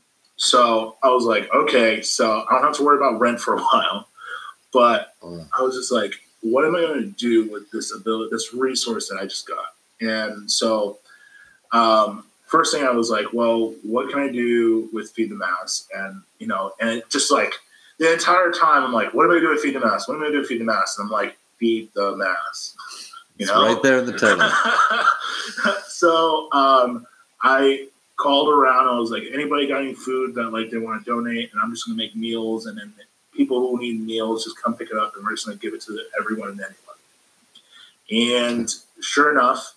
So I was like, okay, so I don't have to worry about rent for a while. But oh. I was just like, what am I going to do with this ability, this resource that I just got? And so um, first thing I was like, well, what can I do with Feed the Mass? And, you know, and it just like the entire time I'm like, what am I going to do with Feed the Mass? What am I going to do with Feed the Mass? And I'm like, Feed the Mass. You know? It's right there in the title. So um, I called around. I was like, anybody got any food that like they want to donate? And I'm just going to make meals. And then people who need meals, just come pick it up. And we're just going to give it to everyone and anyone. And sure enough,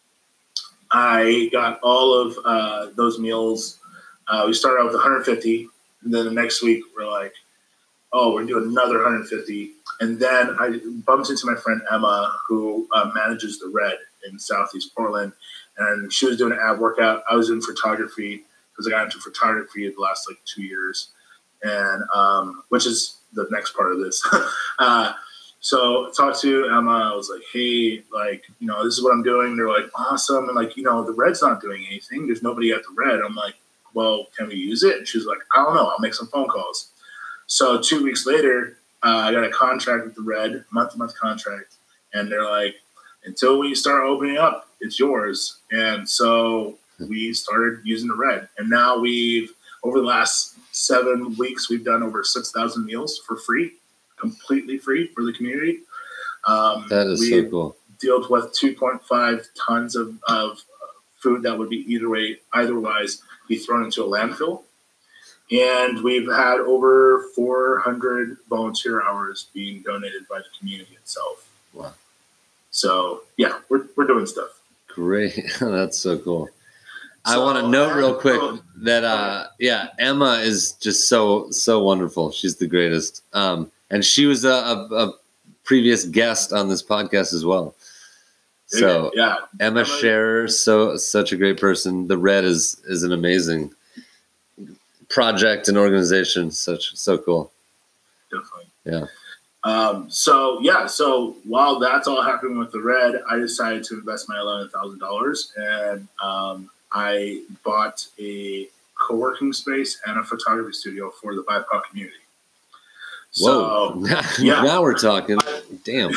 I got all of uh, those meals. Uh, we started out with one hundred fifty. And then the next week, we're like, oh, we're doing another one hundred fifty. And then I bumped into my friend Emma, who uh, manages the Red in Southeast Portland. And she was doing an ab workout. I was doing photography because I got into photography the last like two years, and um, which is the next part of this. uh, so I talked to Emma. I was like, hey, like, you know, this is what I'm doing. They're like, awesome. And like, you know, the Red's not doing anything. There's nobody at the Red. I'm like, well, can we use it? And she was like, I don't know. I'll make some phone calls. So two weeks later, uh, I got a contract with the Red, month-to-month contract. And they're like, until we start opening up, it's yours. And so we started using the red. And now we've, over the last seven weeks, we've done over six thousand meals for free, completely free for the community. Um, that is so cool. Dealt with two point five tons of, of food that would be either way, eitherwise be thrown into a landfill. And we've had over four hundred volunteer hours being donated by the community itself. Wow. So, yeah, we're we're doing stuff. Great. That's so cool. So, I want to note real quick uh, that, uh, yeah, Emma is just so, so wonderful. She's the greatest. Um, and she was a, a, a previous guest on this podcast as well. So, yeah, Emma, Emma Scherer, so such a great person. The Red is is an amazing project and organization. Such so cool. Definitely. Yeah. Um, so yeah, so while that's all happening with the Red, I decided to invest my eleven thousand dollars, and um, I bought a co-working space and a photography studio for the B I P O C community. So, Whoa! yeah. Now we're talking. Damn.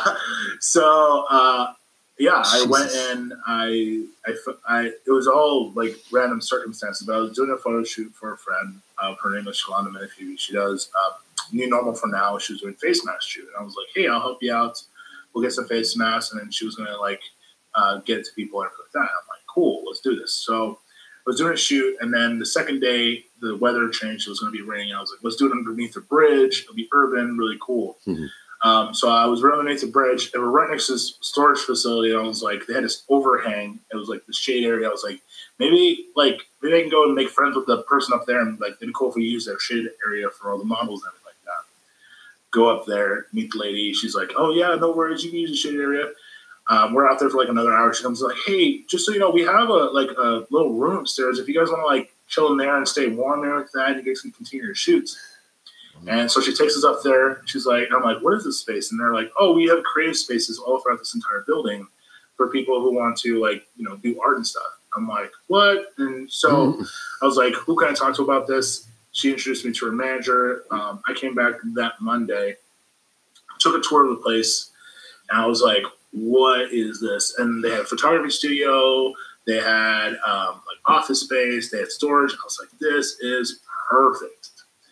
so uh, yeah, I Jesus. went in. I, I, I, it was all like random circumstances, but I was doing a photo shoot for a friend. Uh, her name is Shalanda Menifee. She does uh, New Normal for Now. She was doing face mask shoot, and I was like, "Hey, I'll help you out. We'll get some face masks." And then she was gonna like uh, get it to people and everything like that. I'm like, "Cool, let's do this." So I was doing a shoot, and then the second day the weather changed. It was going to be raining. I was like, let's do it underneath the bridge. It'll be urban, really cool. Mm-hmm. Um, so I was right underneath the bridge. They were right next to this storage facility. And I was like, they had this overhang. It was like the shade area. I was like, maybe like maybe I can go and make friends with the person up there, and like it'd be cool if we use their shade area for all the models and everything like that. Go up there, meet the lady. She's like, oh yeah, no worries. You can use the shade area. Um, we're out there for like another hour. She comes like, hey, just so you know, we have a like a little room upstairs. If you guys want to like chill in there and stay warm there with that, you guys can continue your shoots. Mm-hmm. And so she takes us up there. She's like, I'm like, what is this space? And they're like, oh, we have creative spaces all throughout this entire building for people who want to like, you know, do art and stuff. I'm like, what? And so mm-hmm. I was like, who can I talk to about this? She introduced me to her manager. Um, I came back that Monday, took a tour of the place, and I was like, what is this? And they had a photography studio. They had um, like office space. They had storage. I was like, this is perfect.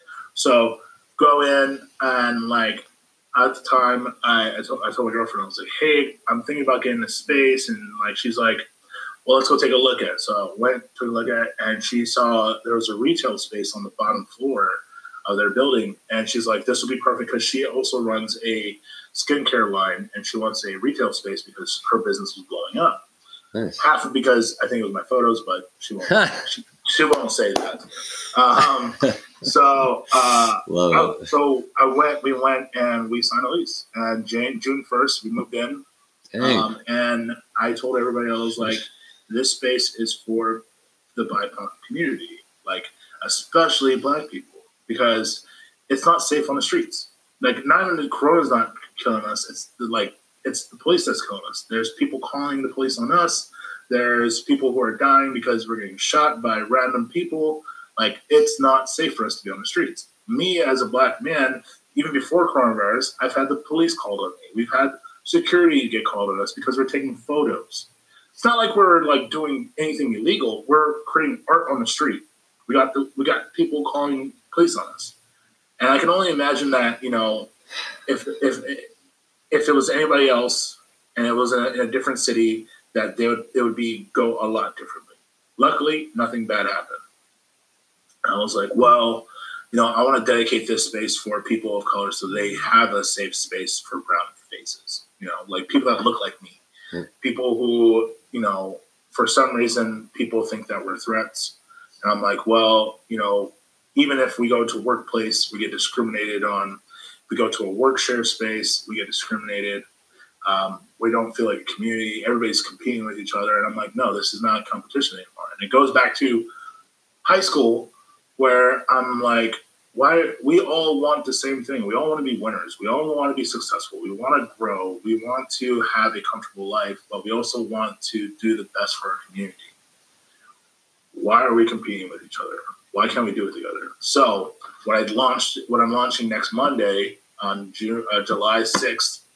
So go in and like at the time, I, I, told, I told my girlfriend, I was like, hey, I'm thinking about getting a space. And like, she's like, well, let's go take a look at it. So I went to look at it, and she saw there was a retail space on the bottom floor of their building. And she's like, this will be perfect because she also runs a skincare line, and she wants a retail space because her business was blowing up. Nice. Half of because I think it was my photos, but she won't. she, she won't say that. Um, so, uh, I, so I went. We went and we signed a lease. And Jane, June first, we moved in. Um, and I told everybody, I was like, "This space is for the B I P O C community, like especially Black people, because it's not safe on the streets. Like, not even the corona's not killing us. It's the, like." It's the police that's killing us. There's people calling the police on us. There's people who are dying because we're getting shot by random people. Like, it's not safe for us to be on the streets. Me, as a Black man, even before coronavirus, I've had the police called on me. We've had security get called on us because we're taking photos. It's not like we're like doing anything illegal. We're creating art on the street. We got the, we got people calling police on us, and I can only imagine that, you know, if if. If it was anybody else and it was in a, in a different city, that they would it would be go a lot differently. Luckily, nothing bad happened. And I was like, well, you know, I want to dedicate this space for people of color so they have a safe space for brown faces. You know, like people that look like me, mm. people who, you know, for some reason people think that we're threats. And I'm like, well, you know, even if we go to a workplace, we get discriminated on. We go to a work share space, we get discriminated. Um, we don't feel like a community. Everybody's competing with each other. And I'm like, no, this is not a competition anymore. And it goes back to high school where I'm like, why we all want the same thing. We all want to be winners. We all want to be successful. We want to grow. We want to have a comfortable life, but we also want to do the best for our community. Why are we competing with each other? Why can't we do it together? So what I launched, what I'm launching next Monday on June, uh, July sixth,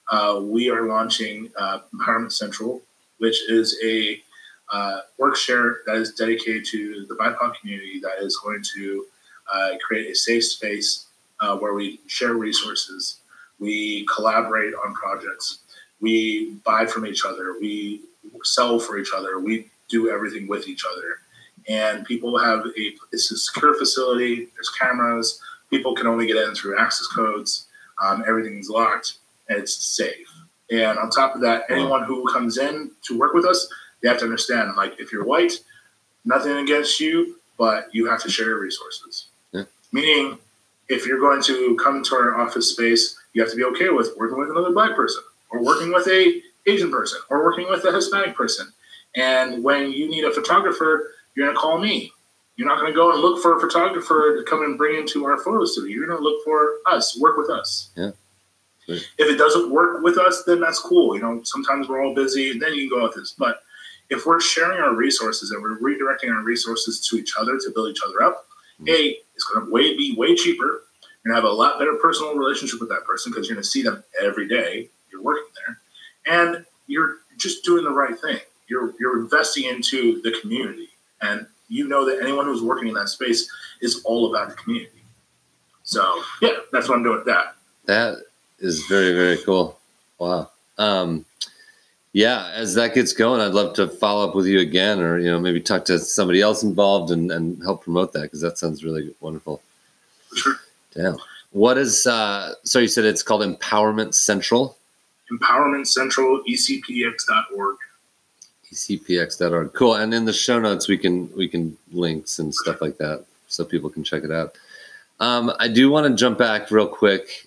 uh, we are launching uh, Empowerment Central, which is a uh, work share that is dedicated to the B I P O C community that is going to uh, create a safe space uh, where we share resources, we collaborate on projects, we buy from each other, we sell for each other, we do everything with each other. And people have a, it's a secure facility, there's cameras, people can only get in through access codes, um, everything's locked, and it's safe. And on top of that, anyone who comes in to work with us, they have to understand, like, if you're white, nothing against you, but you have to share your resources. Yeah. Meaning, if you're going to come to our office space, you have to be okay with working with another black person, or working with a Asian person, or working with a Hispanic person. And when you need a photographer, you're going to call me. You're not going to go and look for a photographer to come and bring into our photo studio. You're going to look for us, work with us. Yeah. Sweet. If it doesn't work with us, then that's cool. You know, sometimes we're all busy, and then you can go with this. But if we're sharing our resources and we're redirecting our resources to each other to build each other up, mm-hmm. A, it's going to way, be way cheaper. You're going to have a lot better personal relationship with that person because you're going to see them every day. You're working there. And you're just doing the right thing. You're you're investing into the community. And you know that anyone who's working in that space is all about the community. So, yeah, that's what I'm doing with that. That is very, very cool. Wow. Um, yeah, as that gets going, I'd love to follow up with you again, or, you know, maybe talk to somebody else involved and, and help promote that, because that sounds really wonderful. Sure. Damn. What is, uh, so you said it's called Empowerment Central? Empowerment Central, E C P X dot org. E C P X dot org. Cool. And in the show notes, we can we can links and stuff like that so people can check it out. Um, I do want to jump back real quick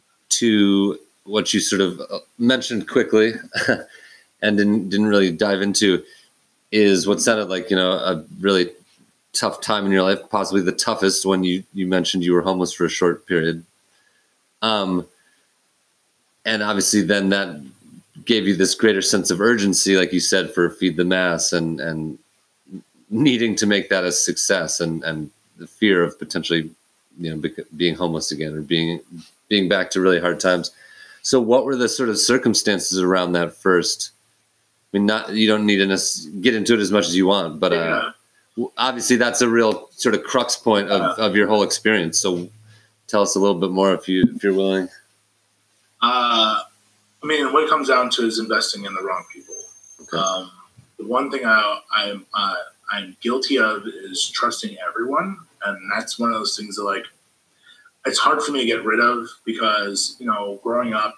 to what you sort of mentioned quickly and didn't didn't really dive into, is what sounded like, you know, a really tough time in your life, possibly the toughest, when you you mentioned you were homeless for a short period. Um, and obviously then that gave you this greater sense of urgency, like you said, for Feed the Mass, and, and needing to make that a success, and, and the fear of potentially, you know, be, being homeless again, or being, being back to really hard times. So what were the sort of circumstances around that first? I mean, not, you don't need to get into it as much as you want, but uh, yeah. obviously that's a real sort of crux point of, yeah. of your whole experience. So tell us a little bit more if you, if you're willing. Uh, I mean, what it comes down to is investing in the wrong people. Okay. Um, the one thing I, I'm uh, I'm guilty of is trusting everyone, and that's one of those things that, like, it's hard for me to get rid of, because, you know, growing up,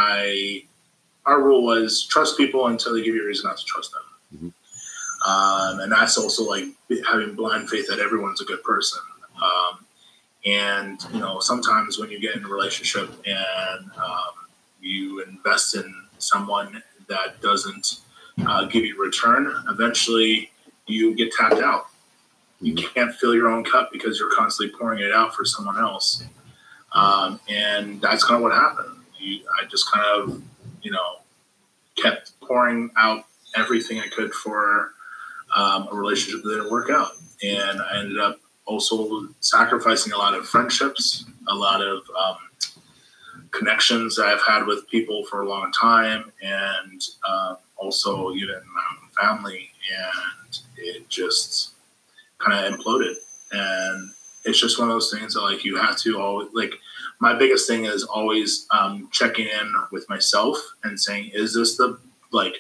I our rule was trust people until they give you a reason not to trust them, mm-hmm. um, and that's also like having blind faith that everyone's a good person. Um, and you know, sometimes when you get in a relationship and um, you invest in someone that doesn't uh, give you return, eventually you get tapped out. You can't fill your own cup because you're constantly pouring it out for someone else. Um, and that's kind of what happened. You, I just kind of, you know, kept pouring out everything I could for um, a relationship that didn't work out. And I ended up also sacrificing a lot of friendships, a lot of um, connections that I've had with people for a long time, and uh, also even my own family. And it just kind of imploded. And it's just one of those things that, like, you have to always, like, my biggest thing is always um, checking in with myself and saying, is this the, like,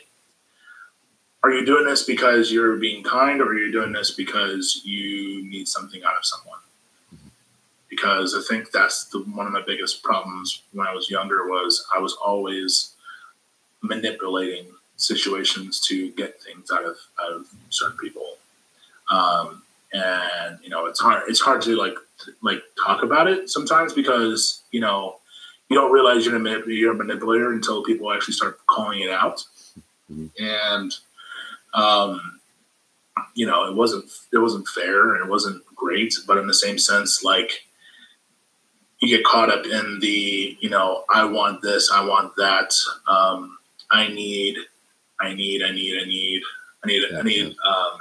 are you doing this because you're being kind, or are you doing this because you need something out of someone? Because I think that's the, one of my biggest problems when I was younger, was I was always manipulating situations to get things out of, out of certain people. Um, and, you know, it's hard, it's hard to like, like talk about it sometimes, because, you know, you don't realize you're a, manip- you're a manipulator until people actually start calling it out. Mm-hmm. And, um, you know, it wasn't, it wasn't fair, and it wasn't great, but in the same sense, like, you get caught up in the, you know, I want this, I want that. Um, I need, I need, I need, I need, I need, yeah, I need, yeah. um,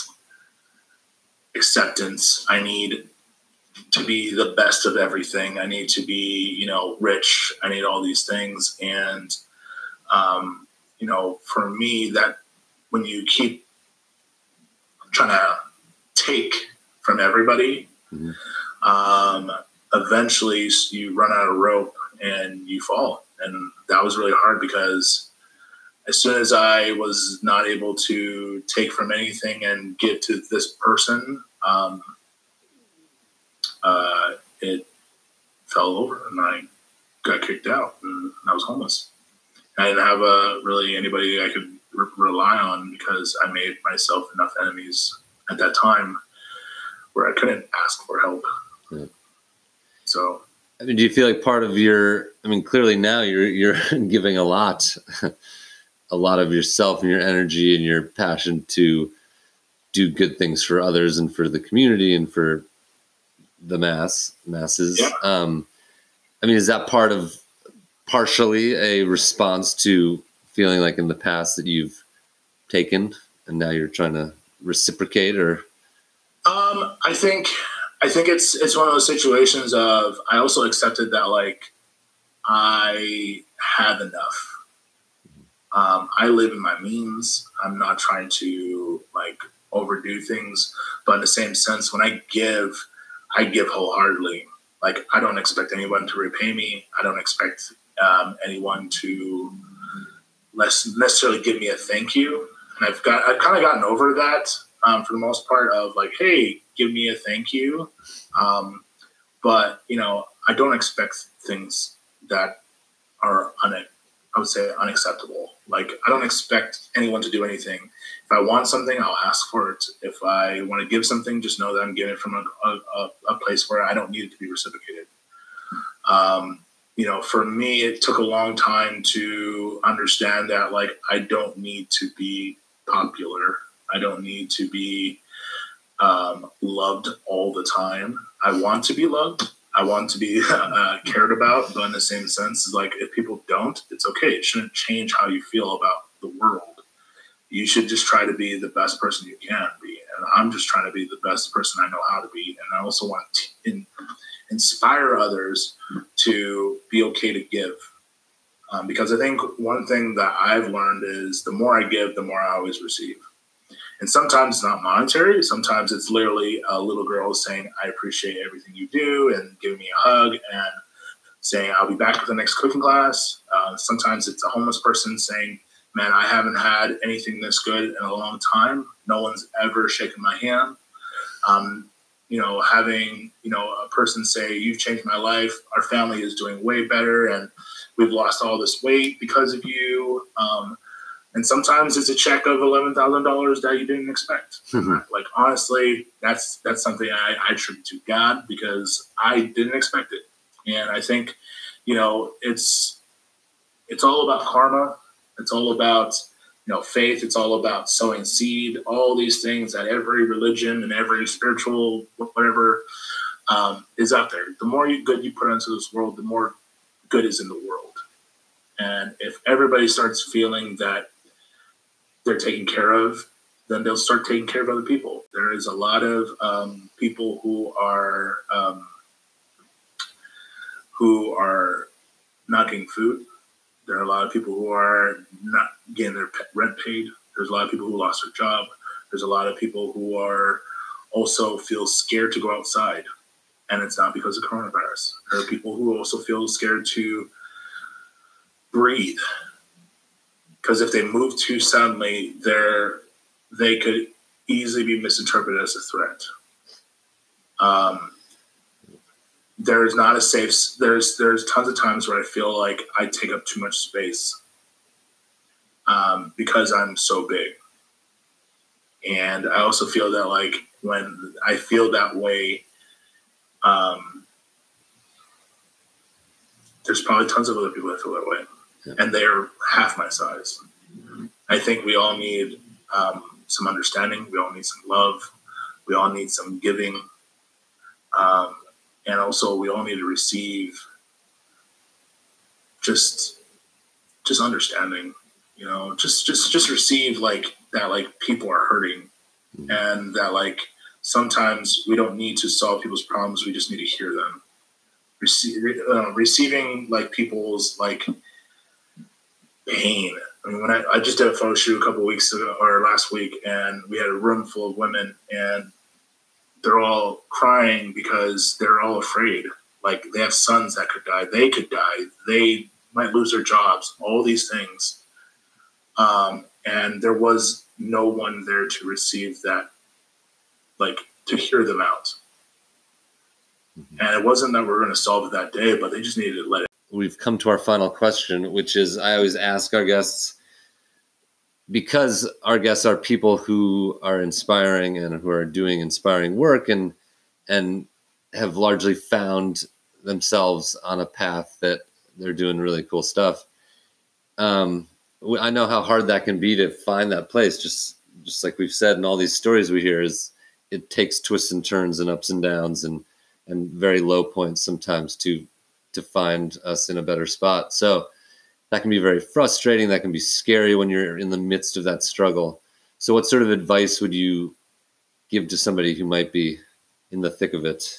acceptance. I need to be the best of everything. I need to be, you know, rich. I need all these things. And um, you know, for me, that when you keep trying to take from everybody, mm-hmm. um, eventually you run out of rope and you fall. And that was really hard because as soon as I was not able to take from anything and give to this person, um, uh, it fell over and I got kicked out and I was homeless. I didn't have uh, really anybody I could re- rely on because I made myself enough enemies at that time where I couldn't ask for help. Yeah. So, I mean, do you feel like part of your, I mean, clearly now you're, you're giving a lot, a lot of yourself and your energy and your passion to do good things for others and for the community and for the mass masses. Yeah. Um, I mean, is that part of partially a response to feeling like in the past that you've taken and now you're trying to reciprocate, or? Um, I think, I think it's, it's one of those situations of, I also accepted that like I have enough. Um, I live in my means. I'm not trying to like overdo things, but in the same sense, when I give, I give wholeheartedly. Like, I don't expect anyone to repay me. I don't expect um, anyone to less necessarily give me a thank you. And I've got, I've kind of gotten over that um, for the most part of like, hey, give me a thank you. Um, but, you know, I don't expect things that are, un- I would say, unacceptable. Like, I don't expect anyone to do anything. If I want something, I'll ask for it. If I want to give something, just know that I'm giving it from a, a, a place where I don't need it to be reciprocated. Um, you know, for me, it took a long time to understand that, like, I don't need to be popular. I don't need to be um, loved all the time. I want to be loved. I want to be uh, cared about, but in the same sense, like, if people don't, it's okay. It shouldn't change how you feel about the world. You should just try to be the best person you can be. And I'm just trying to be the best person I know how to be. And I also want to in, inspire others to be okay to give. Um, because I think one thing that I've learned is the more I give, the more I always receive. And sometimes it's not monetary. Sometimes it's literally a little girl saying, I appreciate everything you do, and giving me a hug and saying, I'll be back for the next cooking class. Uh, sometimes it's a homeless person saying, man, I haven't had anything this good in a long time. No one's ever shaken my hand. Um, you know, having, you know, a person say, you've changed my life. Our family is doing way better, and we've lost all this weight because of you. Um, and sometimes it's a check of eleven thousand dollars that you didn't expect. Mm-hmm. Like, honestly, that's that's something I, I attribute to God, because I didn't expect it. And I think, you know, it's it's all about karma. It's all about, you know, faith. It's all about sowing seed, all these things that every religion and every spiritual whatever um, is out there. The more you, good you put into this world, the more good is in the world. And if everybody starts feeling that they're taken care of, then they'll start taking care of other people. There is a lot of um, people who are um, who are not getting food. There are a lot of people who are not getting their rent paid. There's a lot of people who lost their job. There's a lot of people who are also feel scared to go outside. And it's not because of coronavirus. There are people who also feel scared to breathe. Because if they move too suddenly, they're, they could easily be misinterpreted as a threat. Um, There's not a safe, there's there's tons of times where I feel like I take up too much space um, because I'm so big. And I also feel that, like, when I feel that way, um, there's probably tons of other people that feel that way. Yeah. And they're half my size. I think we all need um, some understanding. We all need some love. We all need some giving. Um, And also, we all need to receive just, just understanding, you know, just, just, just receive like that, like people are hurting, mm-hmm. and that like sometimes we don't need to solve people's problems. We just need to hear them. Rece- uh, receiving like people's like pain. I mean, when I, I just did a photo shoot a couple of weeks ago or last week, and we had a room full of women, and they're all crying because they're all afraid. Like, they have sons that could die. They could die. They might lose their jobs, all these things. Um, and there was no one there to receive that, like, to hear them out. Mm-hmm. And it wasn't that we were going to solve it that day, but they just needed to let it. We've come to our final question, which is, I always ask our guests, because our guests are people who are inspiring and who are doing inspiring work and and have largely found themselves on a path that they're doing really cool stuff. Um, I know how hard that can be to find that place. Just just like we've said in all these stories we hear, is it takes twists and turns and ups and downs and and very low points sometimes to to find us in a better spot. So that can be very frustrating. That can be scary when you're in the midst of that struggle. So what sort of advice would you give to somebody who might be in the thick of it?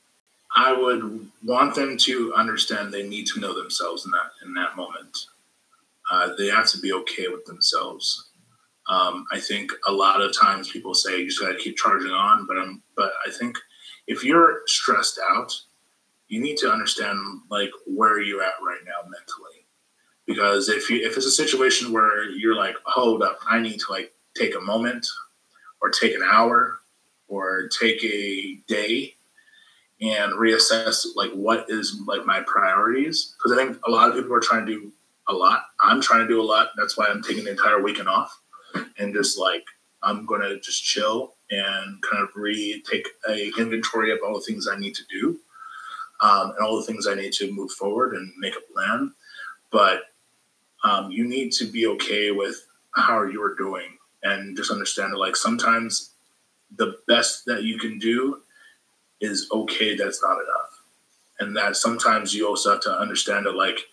I would want them to understand they need to know themselves in that in that moment. Uh, they have to be okay with themselves. Um, I think a lot of times people say you just got to keep charging on, but I'm, but I think if you're stressed out, you need to understand like where you're at right now mentally. Because if you if it's a situation where you're like, hold up, I need to like take a moment or take an hour or take a day and reassess like what is like my priorities. Because I think a lot of people are trying to do a lot. I'm trying to do a lot. That's why I'm taking the entire weekend off and just like I'm gonna just chill and kind of re take a inventory of all the things I need to do um, and all the things I need to move forward and make a plan. But Um, you need to be okay with how you're doing and just understand that, like, sometimes the best that you can do is okay. That's not enough. And that sometimes you also have to understand that, like,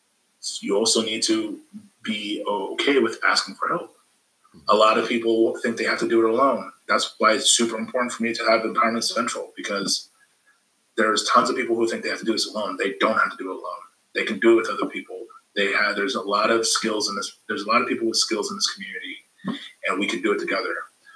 you also need to be okay with asking for help. A lot of people think they have to do it alone. That's why it's super important for me to have Empowerment Central, because there's tons of people who think they have to do this alone. They don't have to do it alone. They can do it with other people. They have, there's a lot of skills in this. There's a lot of people with skills in this community, and we can do it together.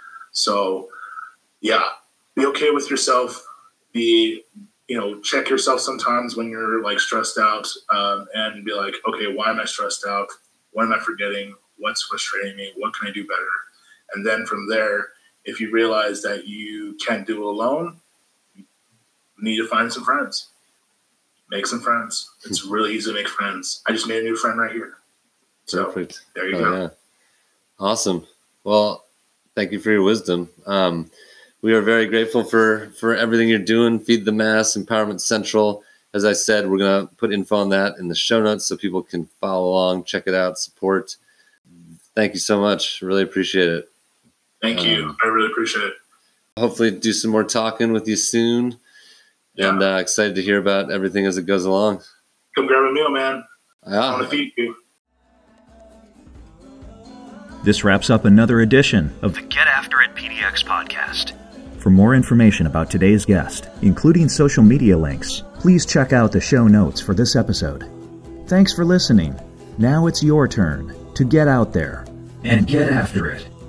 So, yeah, be okay with yourself. Be, you know, check yourself sometimes when you're like stressed out, um, and be like, okay, why am I stressed out? What am I forgetting? What's frustrating me? What can I do better? And then from there, if you realize that you can't do it alone, you need to find some friends. Make some friends. It's really easy to make friends. I just made a new friend right here. So Perfect. There you oh, go. Yeah. Awesome. Well, thank you for your wisdom. Um, we are very grateful for, for everything you're doing. Feed the Mass, Empowerment Central. As I said, we're going to put info on that in the show notes so people can follow along, check it out, support. Thank you so much. Really appreciate it. Thank um, you. I really appreciate it. Hopefully do some more talking with you soon. Yeah. And uh, excited to hear about everything as it goes along. Come grab a meal, man. Yeah. I want to feed you. This wraps up another edition of the Get After It P D X podcast. For more information about today's guest, including social media links, please check out the show notes for this episode. Thanks for listening. Now it's your turn to get out there and get after it.